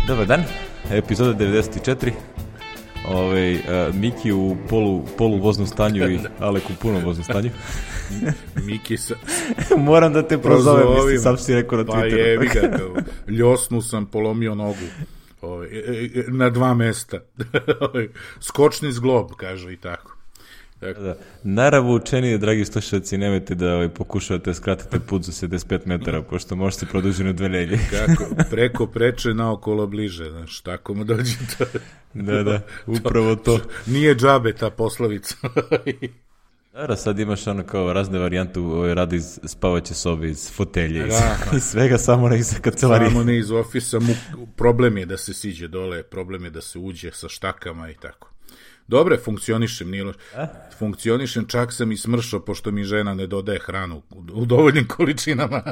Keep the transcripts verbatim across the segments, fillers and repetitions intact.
Dobar dan, epizoda devedeset četiri. Ovaj, uh, Miki u polu, polu voznom stanju i Alek u punom voznom stanju. Miki sa... Moram da te prozovem, mislim, sam si rekao na Twitteru. Pa jevi ga, ljosnu sam, polomio nogu. Ovaj, na dva mesta. Skočni zglob, kaže i tako. Da. Naravučenije, dragi slušalci, nemojte da ovaj, pokušavate skratiti put za sedamdeset pet metara, pošto možete produžiti na dve nelje. Kako, preko preče, naokolo bliže, znaš, tako mu dođe to. Da, da, upravo to. Nije džabe ta poslovica. Da, sad imaš ono kao razne varijante, ovaj, radi iz spavaće sobe, iz fotelje, iz, da, iz svega, samo ne iz kancelarije. Samo ne iz ofisa, mu, problem je da se siđe dole, problem je da se uđe sa štakama i tako. Dobre, funkcionišem, Niloš. Funkcionišem, čak sam i smršao, pošto mi žena ne dodaje hranu u, u dovoljnim količinama.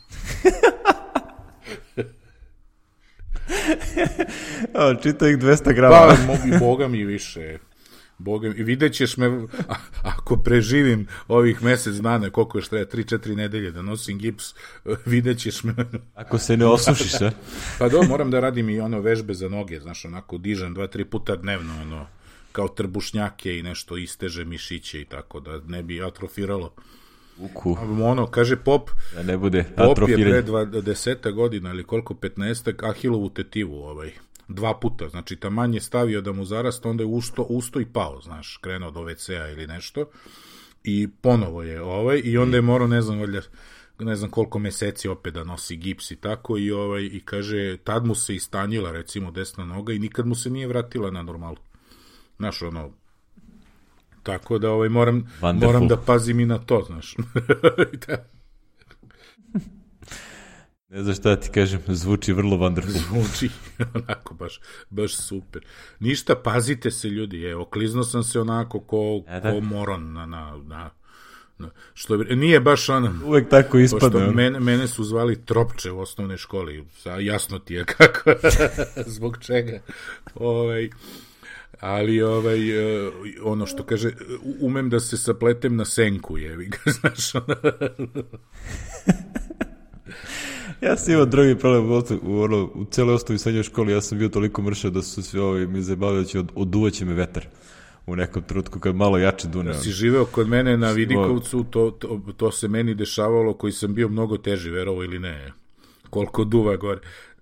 O, čita ih dvesta grama. Pa, mogu, boga mi više. Boga mi, vidjet ćeš me, a, ako preživim ovih mesec dana, koliko još treba, tri četiri nedelje da nosim gips, vidjet ćeš me. Ako se ne osušiš, a? Pa do, moram da radim i ono vežbe za noge, znaš, onako dižem dva, tri puta dnevno, ono, kao trbušnjake i nešto isteže mišiće i tako, da ne bi atrofiralo. Uku. Ono, kaže Pop, da ne bude Pop je pre dvadeseta godina ili koliko, petnaestak, ahilovu tetivu, ovaj, dva puta, znači taman je stavio da mu zarasta, onda je usto, usto i pao, znaš, krenuo do ve ce a ili nešto, i ponovo je ovaj, i onda je morao, ne znam, valjda, ne znam koliko meseci opet da nosi gips i tako, i ovaj, i kaže, tad mu se istanjila, recimo, desna noga i nikad mu se nije vratila na normalu. Znaš, ono, tako da ovaj, moram, moram da pazim i na to, znaš. Da. Ne znam šta ti kažem, zvuči vrlo wonderful. Zvuči, onako, baš, baš super. Ništa, pazite se, ljudi, evo, klizno sam se onako ko, e, ko moron na, na, na, na, što je, nije baš ono... Uvek tako ispadne. Mene, mene su zvali Tropče u osnovnoj školi, jasno ti je kako, zbog čega, ovaj... ali ovaj, ono što kaže, umem da se sapletem na senku, jevi ga, znaš, ono. Ja sam imao drugi problem u, u, u celoj osnovi srednjoj školi, ja sam bio toliko mršao da su svi ovi mi zabavljajući od, oduvaće me vetar u nekom trenutku kad malo jače dune. Da si živeo kod mene na Vidikovcu, to, to, to se meni dešavalo, koji sam bio mnogo teži, verovo ili ne, koliko duva gore.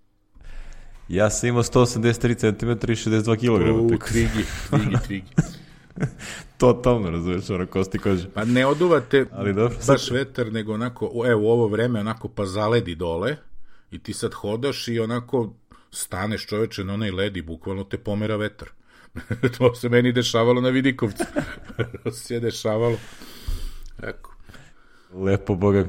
Ja sam imao sto osamdeset tri centimetra i šezdeset dva kilograma. U, tvigi, tvigi, tvigi. Totalno, razumiješ, ono kosti kože. Pa ne oduvate ali dobro, baš sad... vetar, nego onako, evo, u ovo vreme onako pa zaledi dole i ti sad hodaš i onako staneš, čoveče, na onaj led i bukvalno te pomera vetar. To se meni dešavalo na Vidikovcu. To se je dešavalo. Eko. Lepo, boga mi.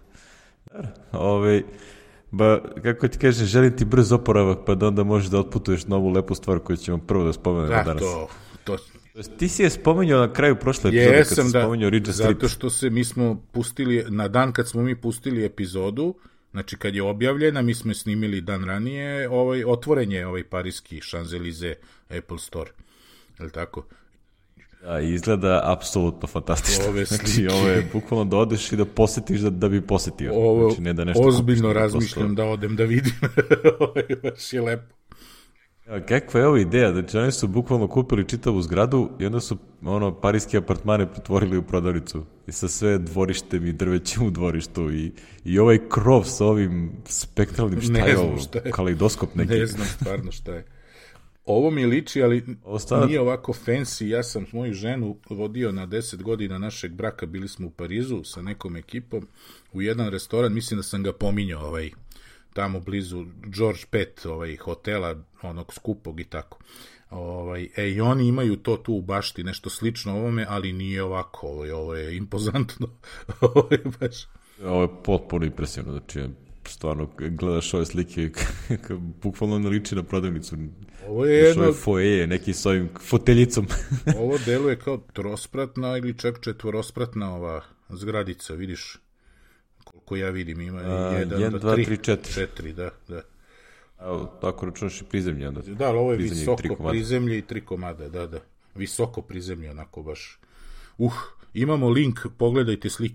Ove... Ba, kako ti kaže, želim ti brz oporavak, pa da onda možeš da otputuješ novu lepu stvar koju ćemo prvo da spomenemo da, danas. To, to... Ti si je spomenuo na kraju prošle epizode kad si da, spomenuo Ridge Street. Zato što se, mi smo pustili, na dan kad smo mi pustili epizodu, znači kad je objavljena, mi smo je snimili dan ranije, ovaj, otvoren je ovaj parijski Champs-Élysées Apple Store. Je li tako? Da, izgleda apsolutno fantastično. Ove znači, ovo je bukvalno da odeš i da posetiš da, da bi posetio. Ovo, znači, ne da nešto ozbiljno razmišljam da odem da vidim. Ovo je baš je lepo. Ja, kakva je ova ideja? Znači, oni su bukvalno kupili čitavu zgradu i onda su ono, parijski apartmane pretvorili u prodavnicu. I sa sve dvorištem i drvećem u dvorištu. I, i ovaj krov sa ovim spektralnim, šta je ovo? Kaleidoskop neki. Ne znam stvarno šta je. Ovo mi liči, ali Ostana... nije ovako fancy. Ja sam moju ženu vodio na deset godina našeg braka, bili smo u Parizu sa nekom ekipom u jedan restoran, mislim da sam ga pominjao, ovaj, tamo blizu George pet, ovaj, hotela, onog skupog i tako. Ovaj, e, i oni imaju to tu u bašti, nešto slično ovome, ali nije ovako, ovo je, ovo je impozantno. Ovo je baš... Ovo je potpuno impresivno, znači stvarno gledaš ove slike, bukvalno ne liči na prodavnicu. Ovo je jedno... Ovo je foje, neki s ovim foteljicom. Ovo deluje kao trospratna ili čak četvorospratna ova zgradica, vidiš, koliko ja vidim, ima jedan, dva, tri, četiri. Četiri, da, da. Evo, tako računaš i prizemlje onda. Da, ali ovo je prizemlje visoko prizemlje i tri komada, da, da. Visoko prizemlje, onako baš. Uh, imamo link, pogledajte slike.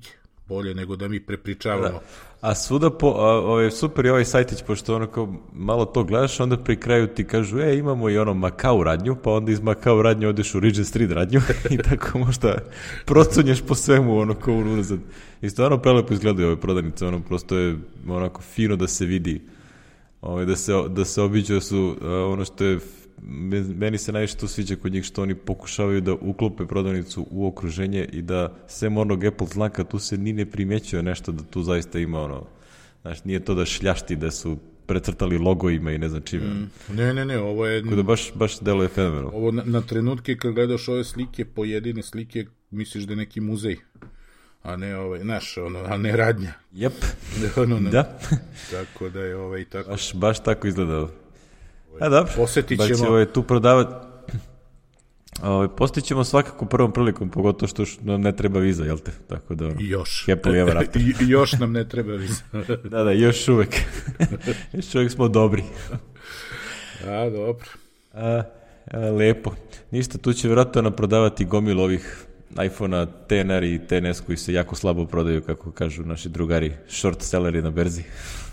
bolje nego da mi prepričavamo. Da. A svuda, po, a, ovaj, super je ovaj sajtić, pošto ono kao malo to gledaš, onda pri kraju ti kažu, e, imamo i ono Makau radnju, pa onda iz Makau radnje odeš u Regent Street radnju i tako možda procunješ po svemu, ono kao unazad. I stvarno prelepo izgledaju ove prodavnice, ono prosto je onako fino da se vidi, ovaj, da, se, da se obiđu su ono što je, meni se najviše to sviđa kod njih, što oni pokušavaju da uklope prodavnicu u okruženje i da sem onog Apple znaka tu se ni ne primećuje nešto da tu zaista ima ono, znaš, nije to da šljašti da su precrtali logoima i ne znam čime. Mm, ne, ne, ne, ovo je... Kada baš, baš deluje fenomenalno. Ovo na, na trenutke kad gledaš ove slike, pojedine slike, misliš da je neki muzej, a ne ovaj, naš, ono, a ne radnja. Jep, ono, ne, da. Tako da je ovaj tako... Baš, baš tako izgleda. A dobro, posjetit ćemo... baš će ovaj tu prodavati. Ovaj, postići ćemo svakako prvom prilikom, pogotovo što nam ne treba viza, jel te? Tako da, još. Happily ever after. I, još nam ne treba viza. da, da, još uvek. još uvek smo dobri. A, dobro. A, a, lepo. Ništa, tu će vjerojatno naprodavati gomilu ovih iPhone-a X R i X S koji se jako slabo prodaju, kako kažu naši drugari, short selleri na berzi.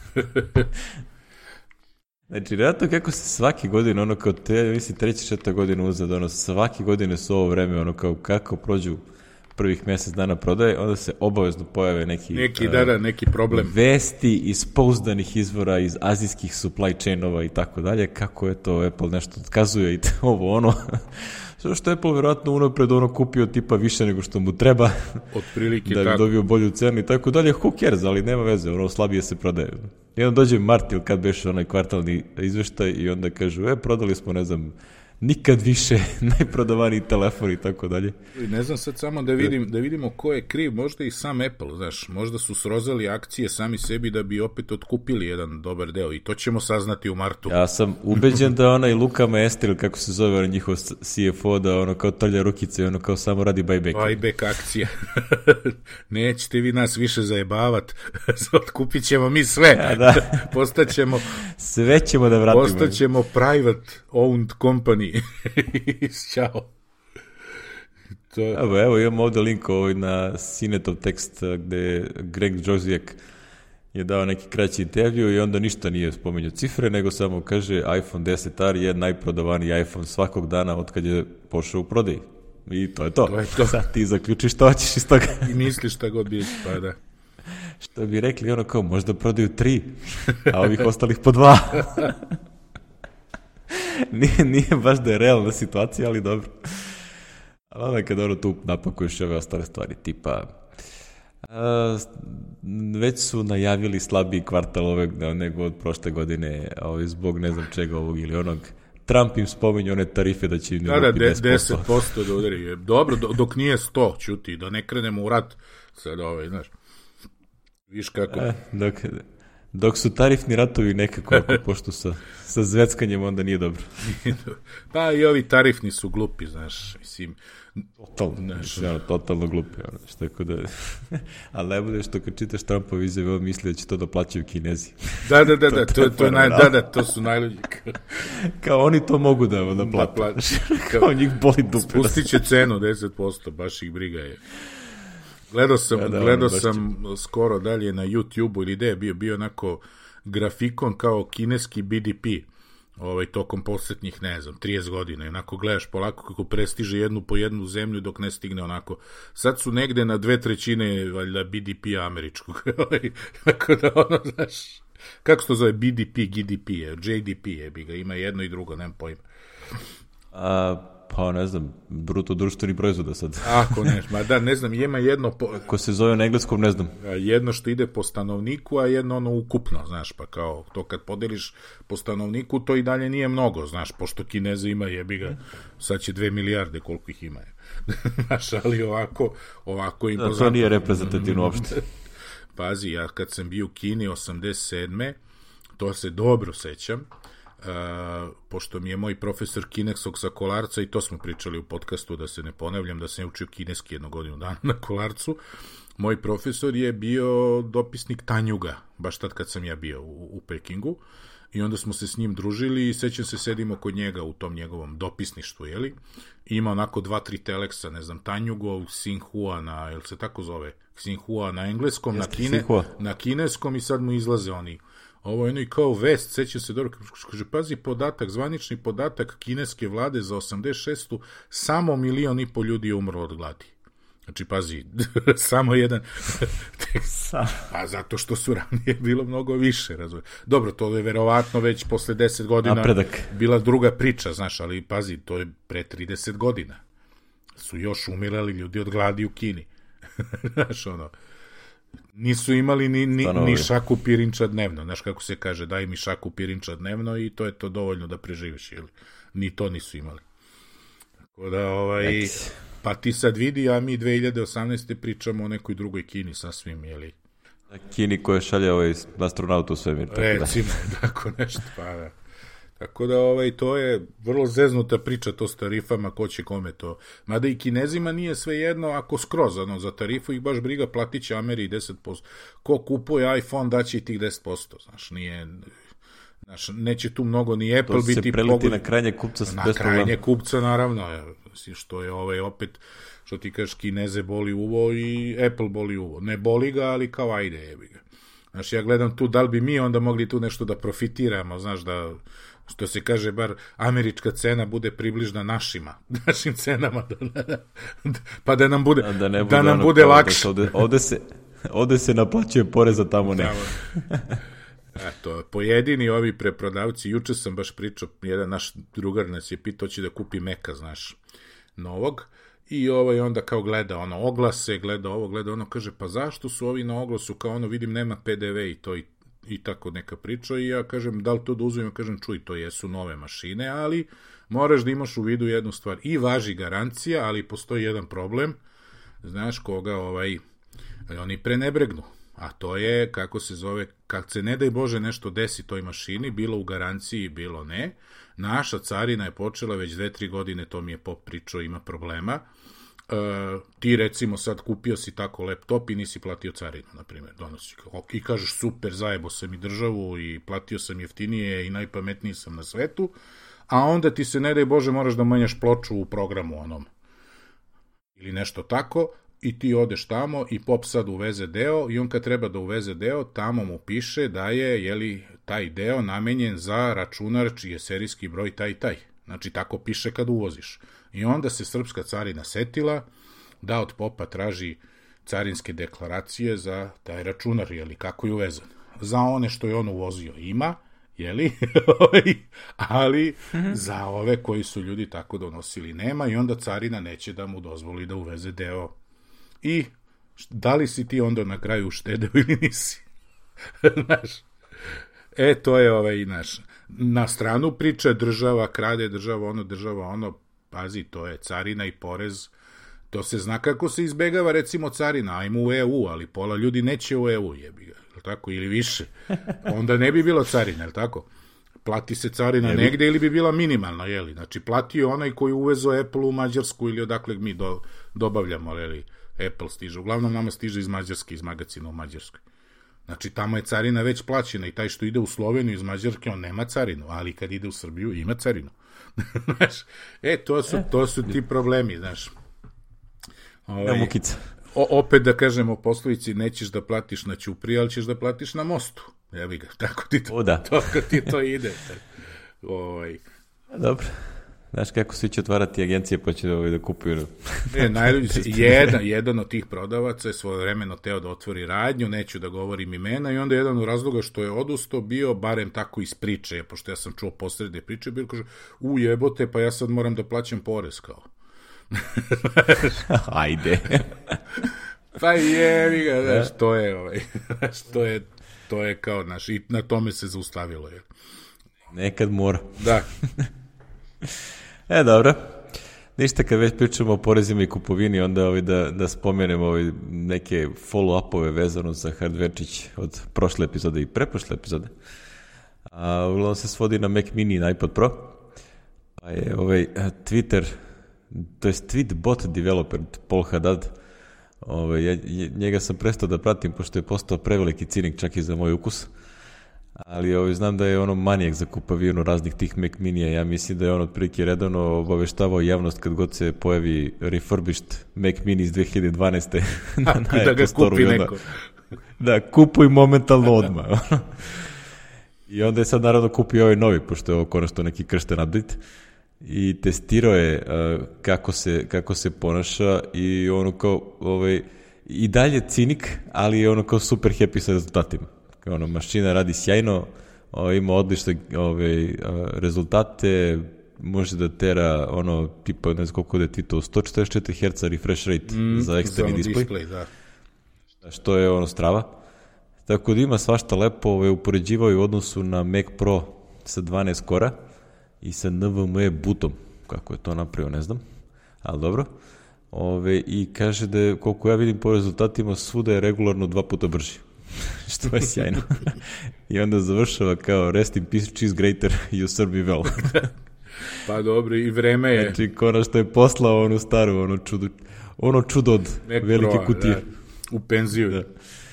Znači, vjerojatno kako se svake godine, ono kao te, mislim, treća, četvrta godina uzad, ono, svake godine su ovo vreme, ono, kao kako prođu prvih mjesec dana prodaje, onda se obavezno pojave neki... Neki, uh, da, da, neki problem. Vesti iz pouzdanih izvora, iz azijskih supply chainova i tako dalje, kako je to Apple nešto otkazuje i ovo, ono... Sve što je Apple vjerojatno unapred ono kupio tipa više nego što mu treba, otprilike da bi tako. Dobio bolju cenu i tako dalje, who cares, ali nema veze, ono slabije se prodaje. I onda dođe Mart ili kad beše onaj kvartalni izveštaj i onda kažu, e, prodali smo, ne znam, nikad više najprodavaniji telefon i tako dalje. Ne znam sad samo da vidim da vidimo ko je kriv, možda i sam Apple, znaš, možda su srozali akcije sami sebi da bi opet otkupili jedan dobar deo i to ćemo saznati u martu. Ja sam ubeđen da onaj Luka Maestri, kako se zove njihov C F O, da ono kao trlja rukice, ono kao samo radi buyback. Buyback akcija. Nećete vi nas više zajebavat, otkupit ćemo mi sve. Ja, da. Postaćemo sve ćemo da vratimo. Postaćemo private owned company. Ćao. To... Evo, evo, imamo ovdje link ovaj na Sinetov tekst gde Greg Joswiak je dao neki kraći intervju i onda ništa nije spomenuo cifre, nego samo kaže iPhone deset R je najprodavaniji iPhone svakog dana od kad je pošao u prodaj. I to je to. To je to. Sad ti zaključiš što hoćeš iz toga. I misliš šta god biš, pa da. Što bi rekli, ono kao, možda prodaju tri, a ovih ostalih po dva. nije, nije baš da je realna situacija, ali dobro. Ali onda kad ono tu napakuješ ove ostale stvari, tipa a, već su najavili slabiji kvartal ove nego od prošle godine, ovaj, zbog ne znam čega ovog ili onog. Trump im spominje one tarife da će im da, da, de, deset posto da udari. Dobro, dok nije sto, čuti, da ne krenemo u rat sad ovaj, znaš. Viš kako... A, dok... Dok su tarifni ratovi nekako, ako, pošto sa, sa zveckanjem, onda nije dobro. Pa i ovi tarifni su glupi, znaš, mislim... Totalno, znaš, ono, totalno glupi, ono, što tako da... Ali ne bude što kad čitaš Trumpove izjave, on misli da će to da plaćaju Kinezi. Da, da, da, da, to, to, to, je naj, da, da, to su najluđi. Kao oni to mogu da, da plate. Da plate. Kao njih boli dupe. Spustit će cenu deset posto, baš ih briga je. Gledao sam, ja, da, gledao ono, sam skoro dalje na YouTube-u ili gde je bio, bio onako grafikon kao kineski B D P, ovaj, tokom posljednjih, ne znam, trideset godina, i onako gledaš polako kako prestiže jednu po jednu zemlju dok ne stigne onako. Sad su negde na dve trećine, valjda, B D P-a američkog. Tako da ono, znaš, kako se to zove, B D P, G D P, J D P, je, bi ga, ima jedno i drugo, nemam pojma. A... Pa ne znam, bruto društveni proizvoda sad. Ako ne, ma da, ne znam, ima jedno... Po... Ko se zove na engleskom, ne znam. Jedno što ide po stanovniku, a jedno ono ukupno, znaš, pa kao to kad podeliš po stanovniku, to i dalje nije mnogo, znaš, pošto Kineza ima, jebi ga, sad će dve milijarde koliko ih ima. Znaš, ali ovako, ovako im... Da, to nije reprezentativno uopšte. Pazi, ja kad sam bio u Kini osamdeset sedme to se dobro sećam, Uh, pošto mi je moj profesor kineskog sa Kolarca, i to smo pričali u podcastu, da se ne ponavljam, da sam učio kineski jednu godinu dana na Kolarcu, moj profesor je bio dopisnik Tanjuga, baš tad kad sam ja bio u, u Pekingu, i onda smo se s njim družili i sećam se, sedimo kod njega u tom njegovom dopisništvu, jeli? I ima onako dva, tri teleksa, ne znam, Tanjugo, Xinhua na, jel se tako zove? Xinhua na engleskom, na, kine, na kineskom i sad mu izlaze oni. Ovo je ono i kao vest, sećam se dobro, kaže, pazi podatak, zvanični podatak kineske vlade za osamdeset šestu samo milion i po ljudi je umrlo od gladi. Znači, pazi, samo jedan, pa zato što su ranije bilo mnogo više, razumije. Dobro, to je verovatno već posle deset godina napredak. Bila druga priča, znaš, ali pazi, to je pre trideset godina. Su još umirali ljudi od gladi u Kini. Znaš, ono, nisu imali ni, ni, ni šaku pirinča dnevno, znaš kako se kaže, daj mi šaku pirinča dnevno i to je to dovoljno da preživiš, ili ni to nisu imali. Tako da, ovaj, Eks. Pa ti sad vidi, a mi dve hiljade osamnaeste pričamo o nekoj drugoj Kini sasvim, jeli? Kini koja šalje ovaj astronauta u svemir. Recimo, tako nešto, pa da. Tako da ovaj, to je vrlo zeznuta priča to s tarifama, ko će kome to. Mada i Kinezima nije sve jedno, ako skroz, ano, za tarifu ih baš briga, platit će Ameri deset posto. Ko kupuje iPhone, daće i tih deset posto, znaš, nije... Znaš, neće tu mnogo ni Apple to biti... To se preliti pogod... na krajnje kupca. Na krajnje kupca, naravno. Što je ovaj opet, što ti kažeš, Kineze boli uvo i Apple boli uvo. Ne boli ga, ali kao ajde, jebi ga. Znaš, ja gledam tu, da li bi mi onda mogli tu nešto da profitiramo, znaš, da, što se kaže, bar američka cena bude približna našima, našim cenama, da, da, pa da nam bude, da, da bude, da nam bude lakše. Da ovde, ovde, se, ovde se naplaćuje poreza, tamo ne. Eto, pojedini ovi preprodavci, juče sam baš pričao, jedan naš drugar nas je pitao, će da kupi Meka, znaš, novog, i ovaj onda kao gleda ono oglase, gleda ovo, gleda ono, kaže, pa zašto su ovi na oglasu, kao ono, vidim, nema P D V i to i, i tako neka priča, i ja kažem, da li to da uzmem, kažem, čuj, to jesu nove mašine, ali moraš da imaš u vidu jednu stvar, i važi garancija, ali postoji jedan problem, znaš, koga ovaj, oni prenebregnu. A to je, kako se zove, kad se ne daj Bože nešto desi toj mašini, bilo u garanciji, bilo ne, naša carina je počela već dve, tri godine, to mi je pop pričao, ima problema. E, ti recimo sad kupio si tako laptop i nisi platio carinu, na primjer, donosi ga. I kažeš, super, zajebo sam i državu i platio sam jeftinije i najpametniji sam na svetu, a onda ti se, ne daj Bože, moraš da menjaš ploču u programu onom. Ili nešto tako, i ti odeš tamo i pop sad uveze deo i on kad treba da uveze deo, tamo mu piše da je, jeli, taj deo namenjen za računar čiji je serijski broj taj i taj. Znači, tako piše kad uvoziš. I onda se srpska carina setila da od popa traži carinske deklaracije za taj računar, jeli, kako je uvezan. Za one što je on uvozio ima, jeli, ali za ove koji su ljudi tako donosili nema, i onda carina neće da mu dozvoli da uveze deo. I da li si ti onda na kraju uštedeo ili nisi? Znaš, e, to je ovaj naš. Na stranu priča, država krade, država ono, država ono, pazi, to je carina i porez, to se zna kako se izbegava, recimo, carina, ajmo u E U, ali pola ljudi neće u E U, jebi ga, je li tako, ili više, onda ne bi bilo carina, je li tako? Plati se carina bi... negde ili bi bila minimalna, jeli, znači platio onaj koji uvezo Apple u Mađarsku ili odakle mi do, dobavljamo, jeli, Apple stiže, uglavnom nama stiže iz Mađarske, iz magacina u Mađarskoj. Znači, tamo je carina već plaćena i taj što ide u Sloveniju iz Mađarske, on nema carinu, ali kad ide u Srbiju, ima carinu. Znaš, e, to su, to su ti problemi, znaš. Ovaj, o, opet da kažemo poslovici, nećeš da platiš na ćupri, ali ćeš da platiš na mostu. Evi ga, tako ti to, tako ti to ide. Ovaj. Dobro. Znaš kako svi će otvarati agencije pa će da, da kupuju. E, najluđi, jedan, jedan od tih prodavaca je svojevremeno teo da otvori radnju, neću da govorim imena, i onda jedan od razloga što je odustao bio, barem tako iz priče, pošto ja sam čuo posredne priče, bio kaže, u jebote, pa ja sad moram da plaćam porez kao. Ajde. Pa jevi ga, znaš, to je, ovaj, znaš, to je, to je kao, znaš, i na tome se zaustavilo. Je. Nekad mora. Da. E, dobro. Ništa, kad već pričamo o porezima i kupovini, onda ovaj, da, da spomenemo ovaj, neke follow-upove vezano za hardverčić od prošle epizode i preprošle epizode. A uglavnom se svodi na Mac Mini i na iPad Pro. Pa je ovaj Twitter, to je tweetbot developer Paul Haddad, ovaj, ja, njega sam prestao da pratim pošto je postao preveliki cinik čak i za moj ukus. ali ovaj, znam da je ono manijak za kupovinu raznih tih Mac Minija. Ja mislim da je on otprilike redovno obaveštavao javnost kad god se pojavi refurbished Mac Mini iz dve hiljade dvanaeste. na, na da ga kupi onda, neko. Da, kupuj momentalno odmah. I onda je sad naravno kupio ovaj novi, pošto je ovo konačno neki kršten update. I testirao je uh, kako, se, kako se ponaša i ono kao, ovaj, i dalje cinik, ali je ono kao super happy sa rezultatima. Ono, mašina radi sjajno, o, ima odlične ove, rezultate, može da tera ono, tipa, ne znam koliko da je tweetao, sto četrdeset četiri herca refresh rate mm, za eksterni display, display da. Što je ono strava. Tako da ima svašta lepo, ove, upoređivao je u odnosu na Mac Pro sa dvanaest kora i sa N V M E bootom, kako je to napravio, ne znam, ali dobro. Ove, I kaže da je, koliko ja vidim po rezultatima, svuda je regularno dva puta brži. Što je sjajno. I onda završava kao rest in peace cheese grater, you serve me well. Pa dobro, i vreme je. Znači, konačno što je poslao onu staru, ono čudo, ono čudo od Mac velike Pro, kutije. Da, u penziju. Da.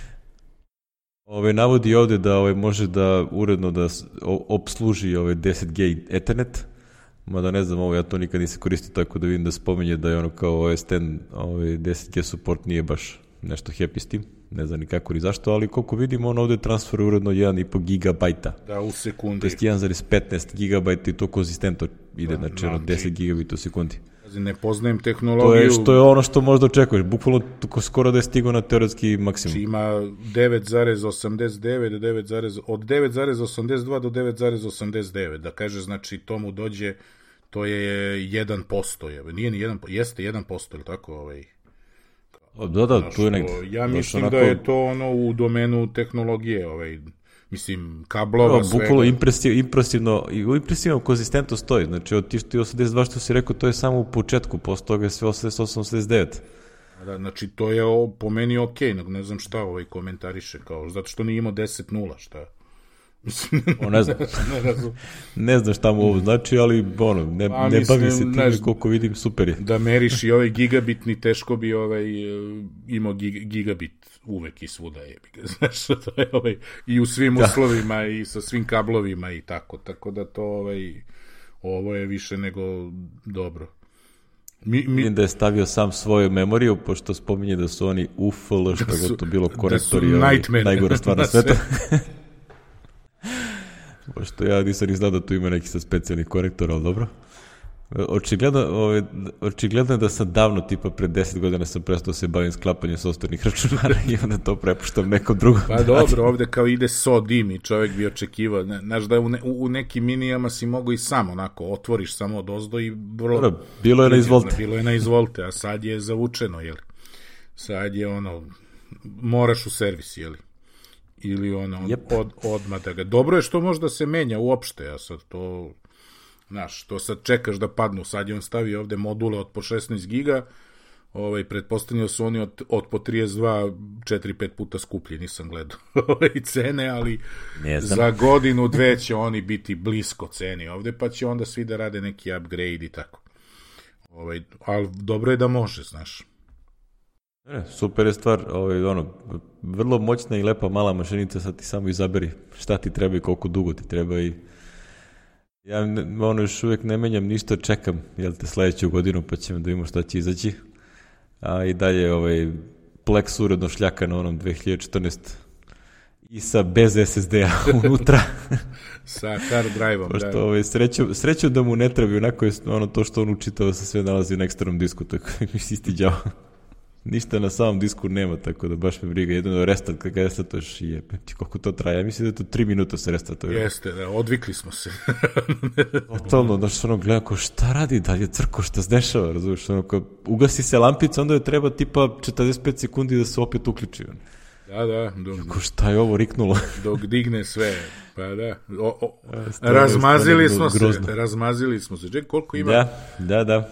Ove, navodi ovde da ove, može da uredno da obsluži ove deset G Ethernet, mada ne znam, ovo ja to nikad nisam koristio, tako da vidim da spominje da je ono kao O S X ove, deset G support nije baš nešto happy s tim. Ne znam ni kako ni zašto, ali koliko vidimo, on ovde transferuje uredno jedan i po gigabajta. Da, u sekundi. To je jedan zarez petnaest gigabajta i to konzistentno ide, da, znači ono deset gigabajta u sekundi. Ne poznajem tehnologiju. To je, što je ono što možda očekuješ, bukvalno skoro da je stigao na teoretski maksimum. Znači ima devet zarez osamdeset devet do devet, od devet zarez osamdeset dva do devet zarez osamdeset devet, da kaže, znači to mu dođe, to je jedan posto, je, nije ni jedan, jeste jedan posto, ili tako, ovaj... Da, da, tu je negde. Ja mislim onako... da je to ono u domenu tehnologije, ovaj, mislim, kablova, no, svega. Bukvalo impresivno, impresivno, impresivno konzistentno stoji. Znači, od ti osamdeset dva što si rekao, to je samo u početku, posle toga je sve osamdeset osam osamdeset devet. Da, znači, to je o, po meni okej, okay, ne znam šta ovaj komentariše, kao, zato što nije imao deset nula, šta? O, ne znam. Ne znam šta mu ovo znači, ali ono, ne, A, ne mislim, bavi se time koliko vidim, super je. Da meriš i ovaj gigabitni, teško bi ovaj, imao gig, gigabit uvek i svuda je. Znaš, to je ovaj, i u svim uslovima i sa svim kablovima i tako, tako da to ovaj, ovo je više nego dobro. Mi, mi... Vidim da je stavio sam svoju memoriju, pošto spominje da su oni U F L, što je to bilo konektori, ovaj, najgora stvar na sveta. Pošto ja nisam ni znao da tu ima neki sa specijalnih konektora, ali dobro. Očigledno, ove, očigledno je da sam davno, tipa pred deset godina sam prestao se bavim sklapanjem softvernih računara i onda to prepuštam nekom drugom. Pa dobro, ovde kao ide so dim i čovjek bi očekivao. Znaš da u, ne, u nekim minijama si mogo i sam onako, otvoriš samo od ozdo i vrlo... Dobro, bilo je na izvolte. Bilo je na izvolte, a sad je zavučeno, jel? Sad je ono, moraš u servis, jel? Ili ono, yep. od, odmah da ga... Dobro je što možda se menja uopšte, a sad to... Znaš, to sad čekaš da padnu, sad je on stavio ovde module od po šesnaest giga, ovaj, pretpostavljeno su oni od, od po trideset dva, četiri pet puta skuplji, nisam gledao ovaj, cene, ali za godinu, dve će oni biti blisko ceni ovde, pa će onda svi da rade neki upgrade i tako. Ovaj, ali dobro je da može, znaš. E, super je stvar, ovaj, ono, vrlo moćna i lepa mala mašinica, sad ti samo izaberi šta ti treba i koliko dugo ti treba i ja ono još uvijek ne menjam ništa, čekam jel te sledeću godinu pa ćemo da vidimo šta će izaći, a i dalje ovaj Plex uredno šljaka na onom dve hiljade četrnaeste i sa bez S S D-a unutra sa hard drive-om pošto da. Ovaj, sreću, sreću da mu ne treba, onako je ono to što on učitava se sve nalazi na eksternom disku, tako mi si isti đavo. Ništa na samom disku nema, tako da baš me briga. Jedino restart, kada restartuješ i je, koliko to traje. Ja mislim da je to tri minuta se restartuje. Jeste, da, odvikli smo se. Totalno, znaš, ono, gleda ko šta radi, da li je crko, šta se dešava, razumiješ, ono, kao, ugasi se lampica, onda je treba tipa četrdeset pet sekundi da se opet uključi. Da, da. Dok, ko šta je ovo riknulo? Dok digne sve, pa da. O, o, razmazili smo se, razmazili smo se. Ček, koliko ima? Da, da, da.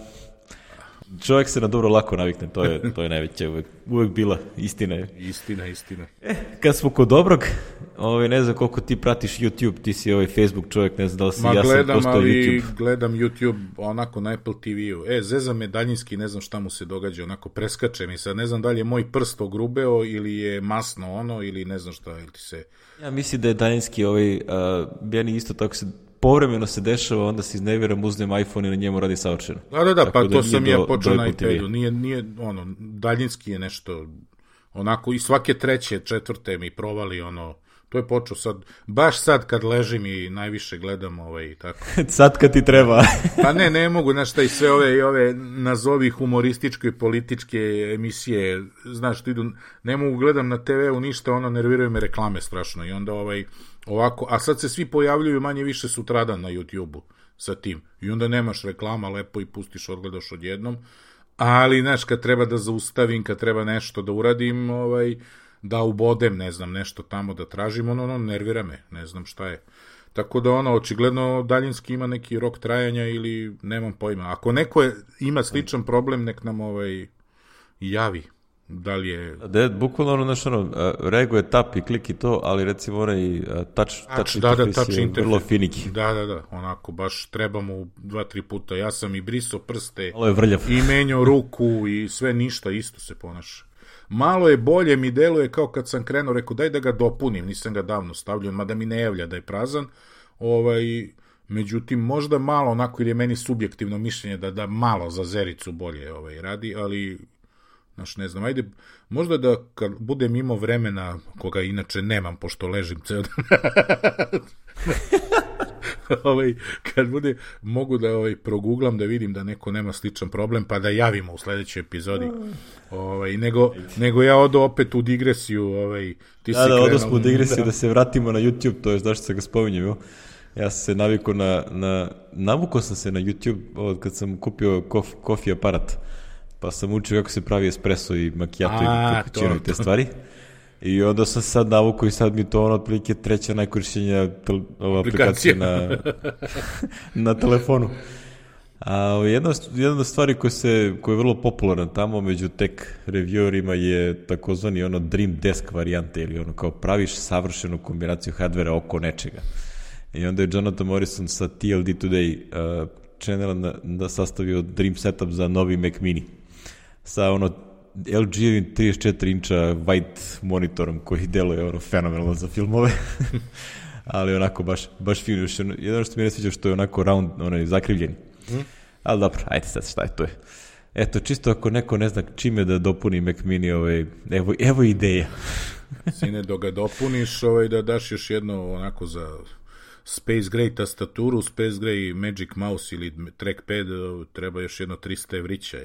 Čovjek se na dobro lako navikne, to je, to je najveće, uvek, uvek bila, istina je. Istina, istina. E, kad smo kod dobrog, ovaj, ne znam koliko ti pratiš YouTube, ti si ovaj Facebook čovjek, ne znam da li si, Ma, ja gledam, sam postao ali YouTube. gledam YouTube onako na Apple T V-u. E, zeza me daljinski, ne znam šta mu se događa, onako preskače mi sad, ne znam da li je moj prst ogrubeo ili je masno ono, ili ne znam šta, ili ti se... Ja mislim da je daljinski ovaj, uh, meni isto tako se povremeno se dešava, onda se izneviram, uzmem iPhone i na njemu radi savršeno. Da, da, da, tako pa da to sam do, ja počeo do na Apple iPadu, nije, nije, ono, daljinski je nešto, onako, i svake treće, četvrte mi provali, ono, to je počeo sad, baš sad kad ležim i najviše gledam, ovaj, tako. Sad kad ti treba. Pa ne, ne mogu, znaš, šta i sve ove, i ove nazovi humorističke, političke emisije, znaš, što idu, ne mogu gledam na te ve-u ništa, ono, nerviraju me reklame strašno i onda, ovaj, ovako, a sad se svi pojavljuju manje više sutradan na YouTube-u sa tim, i onda nemaš reklama, lepo i pustiš, odgledaš odjednom, ali, znaš, kad treba da zaustavim, kad treba nešto da uradim, ovaj, da ubodem, ne znam, nešto tamo da tražim, ono, ono, nervira me, ne znam šta je. Tako da, ono, očigledno daljinski ima neki rok trajanja ili nemam pojma. Ako neko je, ima sličan problem, nek nam, ovaj, javi. Da li je... Da, bukvalno ono, znaš, ono, rego je tap i klik i to, ali recimo onaj touch, touch da, da, interfejs touch je interfejs. vrlo finiki. Da, da, da, onako, baš treba mu dva, tri puta. Ja sam i brisao prste, Malo je vrljav. i menjao ruku i sve ništa, isto se ponaša. Malo je bolje, mi deluje kao kad sam krenuo, rekao daj da ga dopunim, nisam ga davno stavljao, mada mi ne javlja da je prazan, ovaj, međutim možda malo onako, jer je meni subjektivno mišljenje da, da malo za zericu bolje ovaj, radi, ali znaš, ne znam, ajde, možda da kad budem imao vremena, koga inače nemam, pošto ležim ceo dan, ovaj, kad bude, mogu da ovaj, proguglam, da vidim da neko nema sličan problem, pa da javimo u sledećoj epizodi. Ovaj, nego, nego ja odo opet u digresiju. Ovaj, ti da, si da, krenuo, odo smo u digresiju, da. da se vratimo na YouTube, to je zašto se ga spominjem. Ja sam se navikao na, na, navukao sam se na YouTube od kad sam kupio kof, kofi aparat, pa sam učio kako se pravi espresso i macchiato i cappuccino i te stvari. I onda sam sad navukao i sad mi to ono otprilike treća najkorišćenja tel, ova aplikacija na, na telefonu. A jedna, jedna od stvari koja, se, koja je vrlo popularna tamo među tech reviewerima je takozvani ono Dream Desk varijante ili ono kao praviš savršenu kombinaciju hardvera oko nečega. I onda je Jonathan Morrison sa T L D Today uh, channela na, na sastavio Dream Setup za novi Mac Mini sa ono L G-evim trideset četiri inča white monitorom koji deluje ono fenomenalno za filmove. Ali onako baš, baš fino. Jedno što mi ne sviđa što je onako round, onaj zakrivljeni. Mm. Ali dobro, ajde sad šta je to je. Eto, čisto ako neko ne zna čime da dopuni Mac Mini, ovaj, evo, evo ideja. Sine, dok ga dopuniš, ovaj, da daš još jedno onako za Space Gray tastaturu, Space Gray Magic Mouse ili trackpad, treba još jedno trista evrića.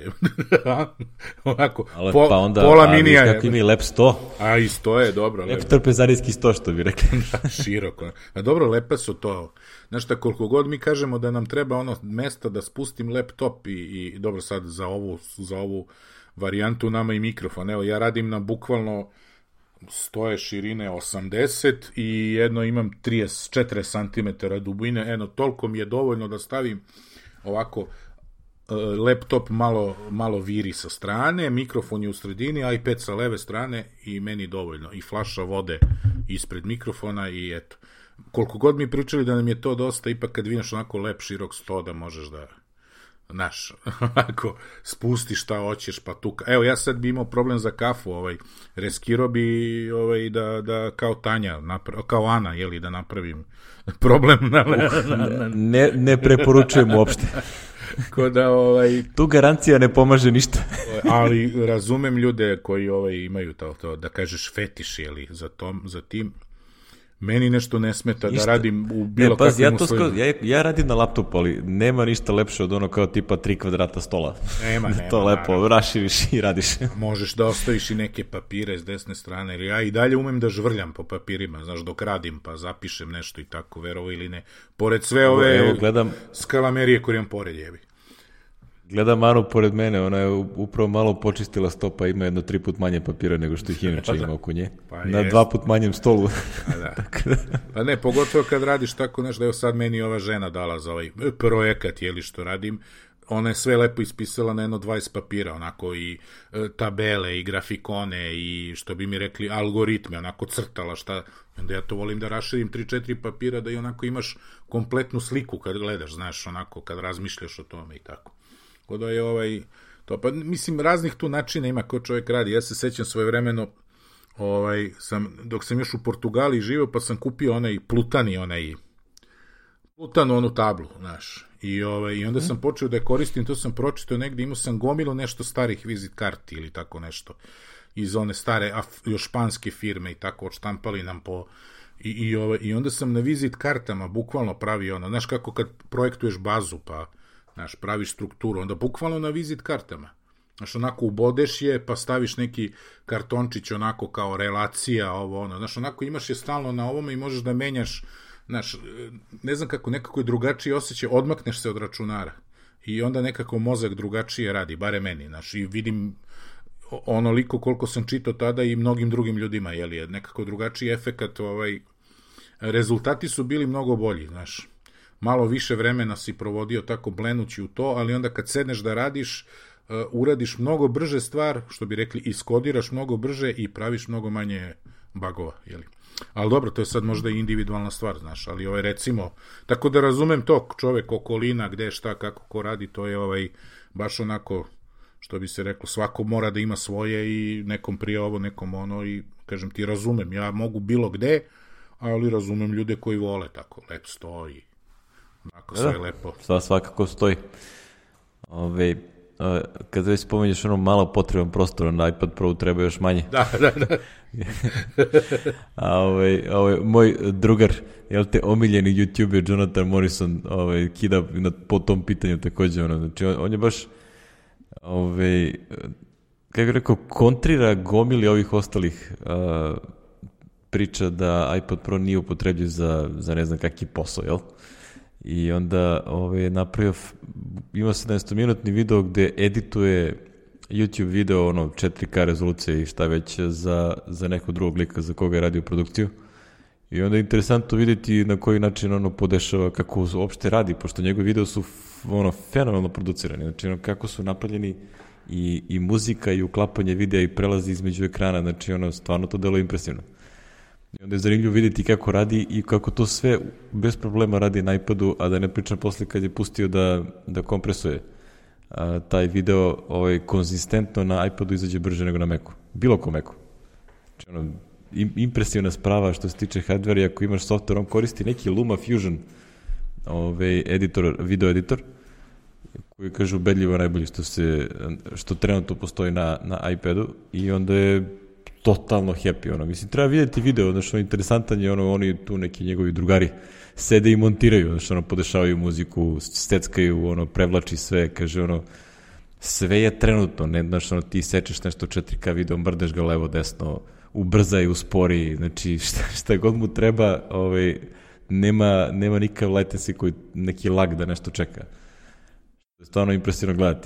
Onako, ale, po, pa onda, pola a, minija. Kako ima i lep sto. A i sto je, dobro. Lep trpezarijski sto, što bi rekli. Široko. A dobro, lepe su to. Znaš šta, koliko god mi kažemo da nam treba ono mesta da spustim laptop i, i dobro sad za ovu, za ovu varijantu nama i mikrofon. Evo, ja radim na bukvalno stoje širine osamdeset i jedno imam trideset četiri centimetra dubine, eno, toliko mi je dovoljno da stavim ovako laptop malo, malo viri sa strane, mikrofon je u sredini, iPad sa leve strane i meni dovoljno. I flaša vode ispred mikrofona i eto. Koliko god mi pričali da nam je to dosta, ipak kad vidiš onako lep širok sto da možeš da naš, ako spusti šta hoćeš, pa tu, evo ja sad bi imao problem za kafu, ovaj, reskiro bi ovaj, da, da kao Tanja, napra, kao Ana, jeli, da napravim problem na, uh, na, na, na. Ne, ne preporučujem uopšte. Ko da, ovaj, tu garancija ne pomaže ništa. Ali razumem ljude koji ovaj, imaju to, to, da kažeš fetiš, jeli, za, tom, za tim. Meni nešto ne smeta ništa. Da radim u bilo ne, paz, kakvim ja to uslovima. Sko, ja, ja radim na laptopu, ali nema ništa lepše od ono kao tipa tri kvadrata stola. Nema, nema. To lepo naravno. Raširiš i radiš. Možeš da ostaviš i neke papire s desne strane, jer ja i dalje umem da žvrljam po papirima, znaš, dok radim, pa zapišem nešto i tako, verovo ili ne. Pored sve ove evo, gledam, skalamerije koje imam pored jebi. Gledam Anu pored mene, ona je upravo malo počistila stopa, ima jedno tri put manje papira nego što ih inače ima oko nje. Pa na jest. Dva put manjem stolu. Pa, da. Pa ne, pogotovo kad radiš tako nešto, evo sad meni ova žena dala za ovaj projekat, jeli što radim, ona je sve lepo ispisala na jedno dvadeset papira, onako i e, tabele i grafikone i što bi mi rekli algoritme, onako crtala šta, onda ja to volim da raširim tri četiri papira da i onako imaš kompletnu sliku kad gledaš, znaš, onako kad razmišljaš o tome i tako. Kod je ovaj, to, pa mislim raznih tu načina ima ko čovjek radi, ja se sećam svojevremeno, ovaj, sam, dok sam još u Portugaliji živeo, pa sam kupio onaj Plutani, onaj Plutanu onu tablu, znaš, i, ovaj, i onda sam počeo da je koristim, to sam pročitao negdje, imao sam gomilu nešto starih vizit karti ili tako nešto, iz one stare, još španske firme i tako, odštampali nam po, i, i, ovaj, i onda sam na vizit kartama bukvalno pravio ono, znaš kako kad projektuješ bazu, pa, znaš, praviš strukturu, onda bukvalno na vizit kartama, znaš, onako ubodeš je, pa staviš neki kartončić onako kao relacija, ovo, ono, znaš, onako imaš je stalno na ovome i možeš da menjaš. Znaš, ne znam kako, nekako je drugačiji osjećaj, odmakneš se od računara i onda nekako mozak drugačije radi, bare meni, znaš, i vidim onoliko koliko sam čitao tada i mnogim drugim ljudima, jel je, nekako drugačiji efekat, ovaj, rezultati su bili mnogo bolji, znaš, malo više vremena si provodio tako blenući u to, ali onda kad sedneš da radiš, uh, uradiš mnogo brže stvar, što bi rekli, iskodiraš mnogo brže i praviš mnogo manje bagova, jel? Ali dobro, to je sad možda i individualna stvar, znaš, ali ovaj, recimo, tako da razumem to, čovek, okolina, gde, šta, kako, ko radi, to je ovaj, baš onako, što bi se reklo, svako mora da ima svoje i nekom prije ovo, nekom ono i, kažem ti, razumem, ja mogu bilo gde, ali razumem ljude koji vole tako, lep stoji, onako, sve da, lepo. Sva svakako stoji. Ove, kada već spomenješ ono malo potreban prostora na iPad Pro, treba još manje. Da, da, da. A ovaj, ovaj, moj drugar, jel te, omiljeni YouTuber Jonathan Morrison, ovaj, kida na, po tom pitanju također, ono, znači on, on je baš, ovaj, kako je rekao, kontrira gomili ovih ostalih uh, priča da iPad Pro nije upotrebljiv za, za ne znam kakvi posao, jel? I onda ovaj, napravio, ima sedamnaestominutni video gde edituje YouTube video, ono, četiri K rezolucije i šta već za, za nekog drugog lika za koga je radio produkciju. I onda je interesantno vidjeti na koji način ono podešava, kako uopšte radi, pošto njegovi video su ono, fenomenalno producirani. Znači, ono, kako su napravljeni i, i muzika i uklapanje videa i prelazi između ekrana, znači, ono, stvarno to delo impresivno. I onda je zanimljivo vidjeti kako radi i kako to sve bez problema radi na iPadu, a da ne pričam posle kad je pustio da, da kompresuje. A, taj video ovaj, konzistentno na iPadu izađe brže nego na Macu. Bilo ko Macu. Znači, ono, im, impresivna sprava što se tiče hardware, ako imaš software, on koristi neki LumaFusion ovaj, editor, video editor, koji kaže ubedljivo najbolji što, se, što trenutno postoji na, na iPadu i onda je totalno happy, ono, mislim, treba vidjeti video, znaš, ono, interesantan je, ono, oni tu neki njegovi drugari sede i montiraju, znaš, ono, podešavaju muziku, steckaju, ono, prevlači sve, kaže, ono, sve je trenutno, ne, znaš, ono, ti sečeš nešto četiri K video, mrdeš ga levo, desno, ubrzaj, uspori, znači, šta, šta god mu treba, ovaj, nema, nema nikakav latency koji, neki lag da nešto čeka. To je stvarno impresivno gledati.